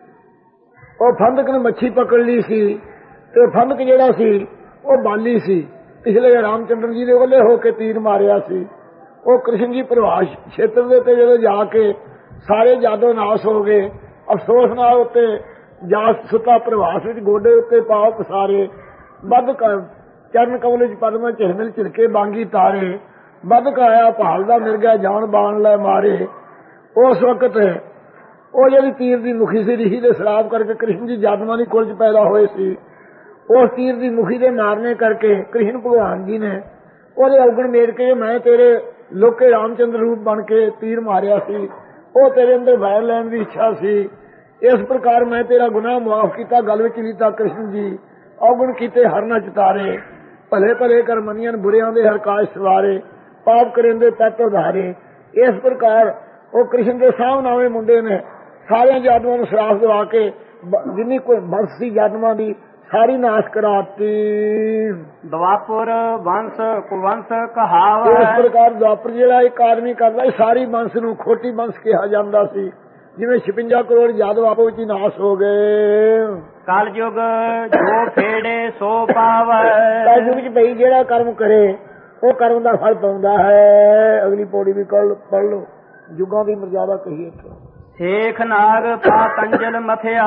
ਉਹ ਫੰਦਕ ਨੇ ਮੱਛੀ ਪਕੜ ਲਈ ਸੀ ਤੇ ਫੰਦਕ ਜਿਹੜਾ ਸੀ ਉਹ ਬਾਲੀ ਸੀ। ਪਿਛਲੇ ਰਾਮਚੰਦਰ ਜੀ ਦੇ ਉਹਲੇ ਹੋ ਕੇ ਤੀਰ ਮਾਰਿਆ ਸੀ। ਉਹ ਕ੍ਰਿਸ਼ਨ ਜੀ ਪ੍ਰਭਾਸ ਖੇਤਰ ਦੇ ਤੇ ਜਦੋਂ ਜਾ ਕੇ ਸਾਰੇ ਜਾਦੋ ਨਾਸ ਹੋ ਗਏ। ਅਫਸੋਸ ਨਾਲ ਉੱਤੇ ਜਾ ਸੁੱਤਾ ਪ੍ਰਭਾਸ ਵਿੱਚ ਗੋਡੇ ਉੱਤੇ ਪਾਓ ਪਸਾਰੇ, ਬੱਧ ਚਰਨ ਕਮਲ ਚ ਪਦਮਾ ਝਿਲਮਿਲ ਝਿਲਕੇ ਬਾਂਗੀ ਤਾਰੇ, ਬੱਧ ਕਾਇਆ ਭਾਲਦਾ ਮਿਲ ਗਿਆ ਜਾਨ ਬਾਣ ਲੈ ਮਾਰੇ। ਉਸ ਵਕਤ ਉਹ ਜਿਹੜੀ ਤੀਰ ਦੀ ਮੁਖੀ ਸੀ, ਰਿਸ਼ੀ ਦੇ ਸ਼ਰਾਬ ਕਰਕੇ ਕ੍ਰਿਸ਼ਨ ਜੀ ਜਾਦਵਾਂ ਦੀ ਕੁਲ ਚ ਪੈਦਾ ਹੋਏ ਸੀ। ਉਸ ਤੀਰ ਦੀ ਮੁਖੀ ਦੇ ਮਾਰਨੇ ਕਰਕੇ ਕ੍ਰਿਸ਼ਨ ਭਗਵਾਨ ਜੀ ਨੇ ਉਹਦੇ ਔਗਣ ਮੇਰ ਕੇ ਮੈਂ ਤੇਰੇ ਲੋਕੇ ਰਾਮਚੰਦਰ ਰੂਪ ਬਣ ਕੇ ਤੀਰ ਮਾਰਿਆ ਸੀ। ਉਹ ਤੇਰੇ ਅੰਦਰ ਵੈਰ ਲੈਣ ਦੀ ਇੱਛਾ ਸੀ। ਇਸ ਪ੍ਰਕਾਰ ਮੈਂ ਤੇਰਾ ਗੁਨਾਹ ਮੁਆਫ ਕੀਤਾ, ਗੱਲ ਵਿੱਚ ਲੀਤਾ ਕ੍ਰਿਸ਼ਨ ਜੀ। ਔਗਣ ਕੀਤੇ ਹਰ ਨਾ ਚਿਤਾਰੇ, ਭਲੇ ਭਲੇ ਕਰ ਮੰਨੀਆਂ ਬੁਰਿਆਂ ਦੇ ਹਰ ਕਾਜ ਸਵਾਰੇ, ਪਾਪ ਕਰਿੰਦੇ ਪੱਤ ਉਧਾਰੇ। ਇਸ ਪ੍ਰਕਾਰ ਉਹ ਕ੍ਰਿਸ਼ਨ ਦੇ ਸਾਹਮਣੇ ਮੁੰਡੇ ਨੇ ਸਾਰਿਆਂ ਜਾਦਵਾਂ ਨੂੰ ਸ਼ਰਾਪ ਦਵਾ ਕੇ ਜਿੰਨੀ ਕੋਈ ਬੰਸ ਸੀ ਜਾਦਵਾਂ ਦੀ ਸਾਰੀ ਨਾਸ਼ ਕਰਾਤੀ। ਦੁਆਪੁਰ ਵੰਸ਼ ਕੁਵੰਸ਼ ਕਹਾਵੈ। ਇਸ ਪ੍ਰਕਾਰ ਦੁਆਪਰ ਜਿਹੜਾ ਇੱਕ ਆਦਮੀ ਕਰਦਾ ਸਾਰੀ ਬੰਸ ਨੂੰ ਖੋਟੀ ਬੰਸ ਕਿਹਾ ਜਾਂਦਾ ਸੀ। ਜਿਵੇਂ ਛਪੰਜਾ ਕਰੋੜ ਯਾਦਵ ਆਪੋ ਵਿੱਚ ਹੀ ਨਾਸ਼ ਹੋ ਗਏ। ਕਲਯੁਗ ਜੋ ਫੇੜੇ ਸੋ ਪਾਵੈ। ਕਲਯੁਗ ਚ ਭਈ ਜਿਹੜਾ ਕਰਮ ਕਰੇ ਉਹ ਕਰਮ ਦਾ ਫਲ ਪਾਉਂਦਾ ਹੈ। ਅਗਲੀ ਪੌੜੀ ਵੀ ਕੱਲ ਪੜ੍ਹ ਲਓ, ਯੁੱਗਾਂ ਦੀ ਮਰਜ਼ਾਦਾ ਕਹੀਏ। ਸ਼ੇਖ ਨਾਗ ਪਤੰਜਲ ਮਥਿਆ।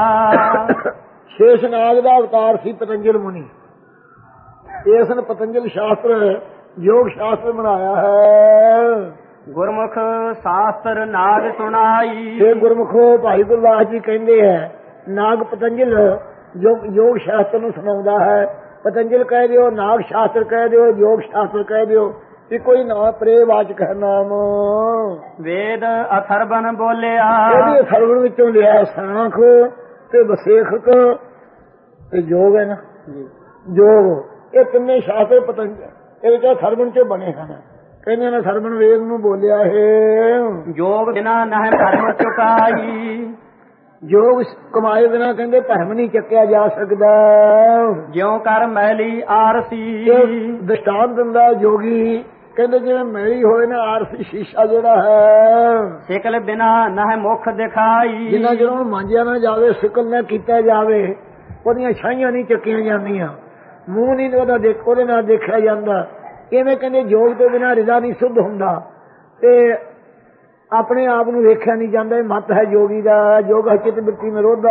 ਸ਼ੇਸ਼ ਨਾਗ ਦਾ ਅਵਤਾਰ ਸੀ ਪਤੰਜਲ ਮੁਨੀ। ਇਸ ਨੇ ਪਤੰਜਲ ਸ਼ਾਸਤਰ ਯੋਗ ਸ਼ਾਸਤਰ ਬਣਾਇਆ ਹੈ। ਗੁਰਮੁਖ ਸ਼ਾਸਤਰ ਨਾਗ ਸੁਣਾਈ। ਇਹ ਗੁਰਮੁਖੋ ਭਾਈ ਗੁਰਦਾਸ ਜੀ ਕਹਿੰਦੇ ਹੈ ਨਾਗ ਪਤੰਜਲ ਯੋਗ ਸ਼ਾਸਤਰ ਨੂੰ ਸੁਣਾਉਂਦਾ ਹੈ। ਪਤੰਜਲ ਕਹਿ ਦਿਓ, ਨਾਗ ਸ਼ਾਸਤਰ ਕਹਿ ਦਿਓ, ਯੋਗ ਸ਼ਾਸਤਰ ਕਹਿ ਦਿਓ, ਇਹ ਕੋਈ ਨਾ ਪ੍ਰੇਵਾਚਕ ਹੈ ਨਾਮ। ਵੇਦ ਅਥਰਵਨ ਬੋਲਿਆ। ਇਹਦੀ ਅਥਰਵਨ ਵਿੱਚੋਂ ਲਿਆ ਸਾਖ ਤੇ ਵਸੇਖਕ ਤੇ ਯੋਗ ਹੈ ਨਾ, ਯੋਗ। ਇਹ ਤਿੰਨੇ ਸ਼ਾਸਤਰ ਪਤੰਜਲ ਇਹ ਚ ਅਥਰਵਨ ਚ ਬਣੇ ਹਨ। ਕਹਿੰਦੇ ਨੇ ਅਥਰਵਨ ਵੇਦ ਨੂੰ ਬੋਲਿਆ ਹੈ। ਯੋਗ ਬਿਨਾ ਨਹਿ ਧਰਮ ਚੁਕਾਈ। ਯੋਗ ਕਮਾਏ ਬਿਨਾ ਕਹਿੰਦੇ ਧਰਮ ਨਹੀਂ ਚੱਕਿਆ ਜਾ ਸਕਦਾ। ਜਿਉਂ ਕਰ ਮੈਲੀ ਆਰਸੀ। ਦ੍ਰਿਸ਼ਟਾਂਤ ਦਿੰਦਾ ਯੋਗੀ, ਕਹਿੰਦੇ ਜਿਵੇਂ ਮੈਲੀ ਹੋਏ ਨਾ ਆਰਸੀ ਸ਼ੀਸ਼ਾ ਜਿਹੜਾ ਹੈ। ਸਿਕਲ ਬਿਨਾ ਨਹਿ ਮੁਖ ਦਿਖਾਈ। ਜਿੰਨਾ ਜਦੋਂ ਉਹਨੂੰ ਮਾਂਜਿਆ ਨਾ ਜਾਵੇ, ਸਿਕਲ ਨਾ ਕੀਤਾ ਜਾਵੇ, ਉਹਦੀਆਂ ਛਾਈਆਂ ਨਹੀਂ ਚੱਕੀਆਂ ਜਾਂਦੀਆਂ, ਮੂੰਹ ਨਹੀਂ ਉਹਦਾ ਦੇਖ ਉਹਦੇ ਨਾਲ ਦੇਖਿਆ ਜਾਂਦਾ। ਇਵੇਂ ਕਹਿੰਦੇ ਯੋਗ ਤੋਂ ਬਿਨਾਂ ਰਿਜ਼ਾ ਨਹੀਂ ਸੁੱਧ ਹੁੰਦਾ ਤੇ ਆਪਣੇ ਆਪ ਨੂੰ ਵੇਖਿਆ ਨਹੀਂ ਜਾਂਦਾ। ਇਹ ਮਤ ਹੈ ਯੋਗੀ ਦਾ। ਯੋਗ ਚਿਤ ਬਿਰਤੀ ਨਿਰੋਧਾ।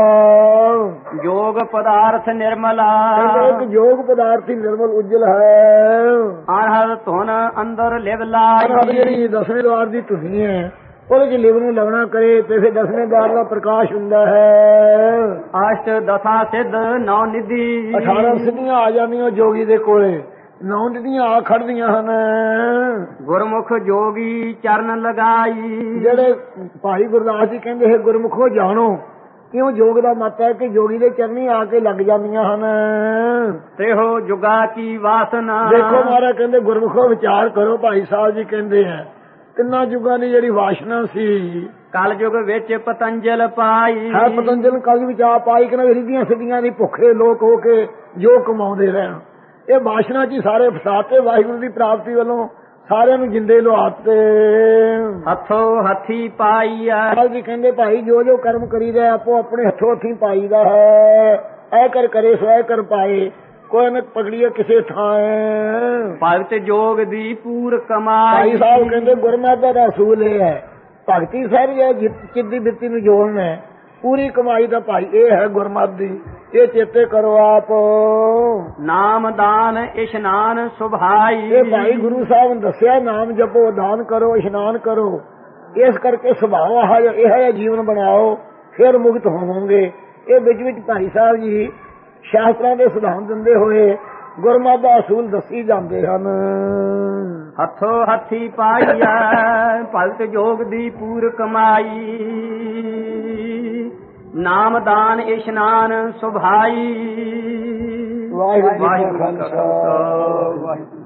ਯੋਗ ਪਦਾਰਥ ਨਿਰਮਲਾ। ਇੱਕ ਯੋਗ ਪਦਾਰਥ ਹੀ ਨਿਰਮਲ ਉਜਲ ਹੈ। ਅਨਹਦ ਧੁਨ ਅੰਦਰ ਲਿਵ ਲਾਈ। ਜਿਹੜੀ ਦਸਵੇਂ ਦਵਾਰ ਦੀ ਧੁਨੀ ਹੈ ਉਹਦੇ ਚ ਲਿਵ ਨੂੰ ਲਗਣਾ ਕਰੇ ਤੇ ਫਿਰ ਦਸਵੇਂ ਦਵਾਰ ਦਾ ਪ੍ਰਕਾਸ਼ ਹੁੰਦਾ ਹੈ। ਅਸ਼ਟ ਦਸਾਂ ਸਿੱਧ ਨੌ ਨਿਧੀ। ਅਠਾਰਾਂ ਸਿੱਧੀਆਂ ਆ ਜਾਂਦੀਆਂ ਜੋਗੀ ਦੇ ਕੋਲੇ, ਨੌ ਨਿਧੀਆਂ ਆ ਖੜਦੀਆਂ ਹਨ। ਗੁਰਮੁਖ ਜੋਗੀ ਚਰਨ ਲਗਾਈ। ਜਿਹੜੇ ਭਾਈ ਗੁਰਦਾਸ ਜੀ ਕਹਿੰਦੇ ਹੈ ਗੁਰਮੁਖੋ ਜਾਣੋ, ਕਿਉਂ ਯੋਗ ਦਾ ਮਤ ਹੈ ਕਿ ਜੋਗੀ ਦੇ ਚਰਨੀ ਆ ਕੇ ਲੱਗ ਜਾਂਦੀਆਂ ਹਨ। ਤੇਹੋ ਜੁਗਾ ਕੀ ਵਾਸਨਾ। ਦੇਖੋ ਮਹਾਰਾਜ ਕਹਿੰਦੇ ਗੁਰਮੁਖੋ ਵਿਚਾਰ ਕਰੋ। ਭਾਈ ਸਾਹਿਬ ਜੀ ਕਹਿੰਦੇ ਹੈ ਤਿੰਨਾਂ ਯੁੱਗਾਂ ਦੀ ਜਿਹੜੀ ਵਾਸ਼ਨਾ ਸੀ ਕਲ ਯੁਗ ਵਿੱਚ ਪਤੰਜਲ ਪਾਈ ਹੈ। ਪਤੰਜਲ ਕਲ ਵਿੱਚ ਆ ਪਾਈ ਕਿ ਰਿੱਧੀਆਂ ਸਿੱਧੀਆਂ ਦੀ ਭੁੱਖੇ ਲੋਕ ਹੋ ਕੇ ਜੋ ਕਮਾਉਂਦੇ ਰਹਿਣ। ਇਹ ਬਾਸ਼ਨਾ 'ਚ ਹੀ ਸਾਰੇ ਫਸਾਤੇ। ਵਾਹਿਗੁਰੂ ਦੀ ਪ੍ਰਾਪਤੀ ਵੱਲੋਂ ਸਾਰਿਆਂ ਨੂੰ ਜਿੰਦੇ ਲੁਆਤੇ। ਹੱਥੋਂ ਹੱਥੀ ਪਾਈਐ ਜੀ ਕਹਿੰਦੇ ਭਾਈ ਜੋ ਜੋ ਕਰਮ ਕਰੀਦਾ ਆਪੋ ਆਪਣੇ ਹੱਥੋਂ ਹੱਥੀ ਪਾਈਦਾ ਹੈ। ਐ ਕਰ ਕਰੇ ਸੋ ਐ ਕਰ ਪਾਏ, ਕੋਈ ਨਾ ਪਕੜੀਏ ਕਿਸੇ ਥਾਂ। ਭਗਤ ਜੋਗ ਦੀ ਪੂਰ ਕਮਾਈ। ਭਾਈ ਸਾਹਿਬ ਕਹਿੰਦੇ ਗੁਰਮਤਿ ਦਾ ਅਸੂਲ ਇਹ ਹੈ, ਭਗਤੀ ਸਾਰੀ ਹੈ ਚਿੱਦੀ ਬਿੱਤੀ ਨੂੰ ਜੋੜਨਾ ਹੈ। ਪੂਰੀ ਕਮਾਈ ਦਾ ਭਾਈ ਇਹ ਹੈ ਗੁਰਮਤਿ ਦੀ, ਇਹ ਚੇਤੇ ਕਰੋ ਆਪ। ਨਾਮ ਦਾਨ ਇਸ਼ਨਾਨ ਸੁਭਾਈ। ਇਹ ਭਾਈ ਗੁਰੂ ਸਾਹਿਬ ਨੇ ਦੱਸਿਆ ਨਾਮ ਜਪੋ, ਦਾਨ ਕਰੋ, ਇਸ਼ਨਾਨ ਕਰੋ। ਇਸ ਕਰਕੇ ਸੁਭਾਅ ਇਹ ਜਿਹਾ ਜੀਵਨ ਬਣਾਓ, ਫਿਰ ਮੁਕਤ ਹੋਵੋਗੇ। ਇਹ ਵਿੱਚ ਵਿੱਚ ਭਾਈ ਸਾਹਿਬ ਜੀ ਸ਼ਾਸਤਰਾਂ ਦੇ ਸਿਧਾਂਤ ਦਿੰਦੇ ਹੋਏ ਗੁਰਮਤਿ ਦਾ ਅਸੂਲ ਦੱਸੀ ਜਾਂਦੇ ਹਨ। ਹੱਥੋਂ ਹੱਥੀ ਪਾਈਐ ਭਗਤ ਜੋਗ ਦੀ ਪੂਰ ਕਮਾਈ। ਨਾਮ ਦਾਨ ਇਸ਼ਨਾਨ ਸੁਭਾਈ। ਵਾਹਿਗੁਰੂ ਜੀ ਕਾ ਖਾਲਸਾ ਵਾਹਿਗੁਰੂ।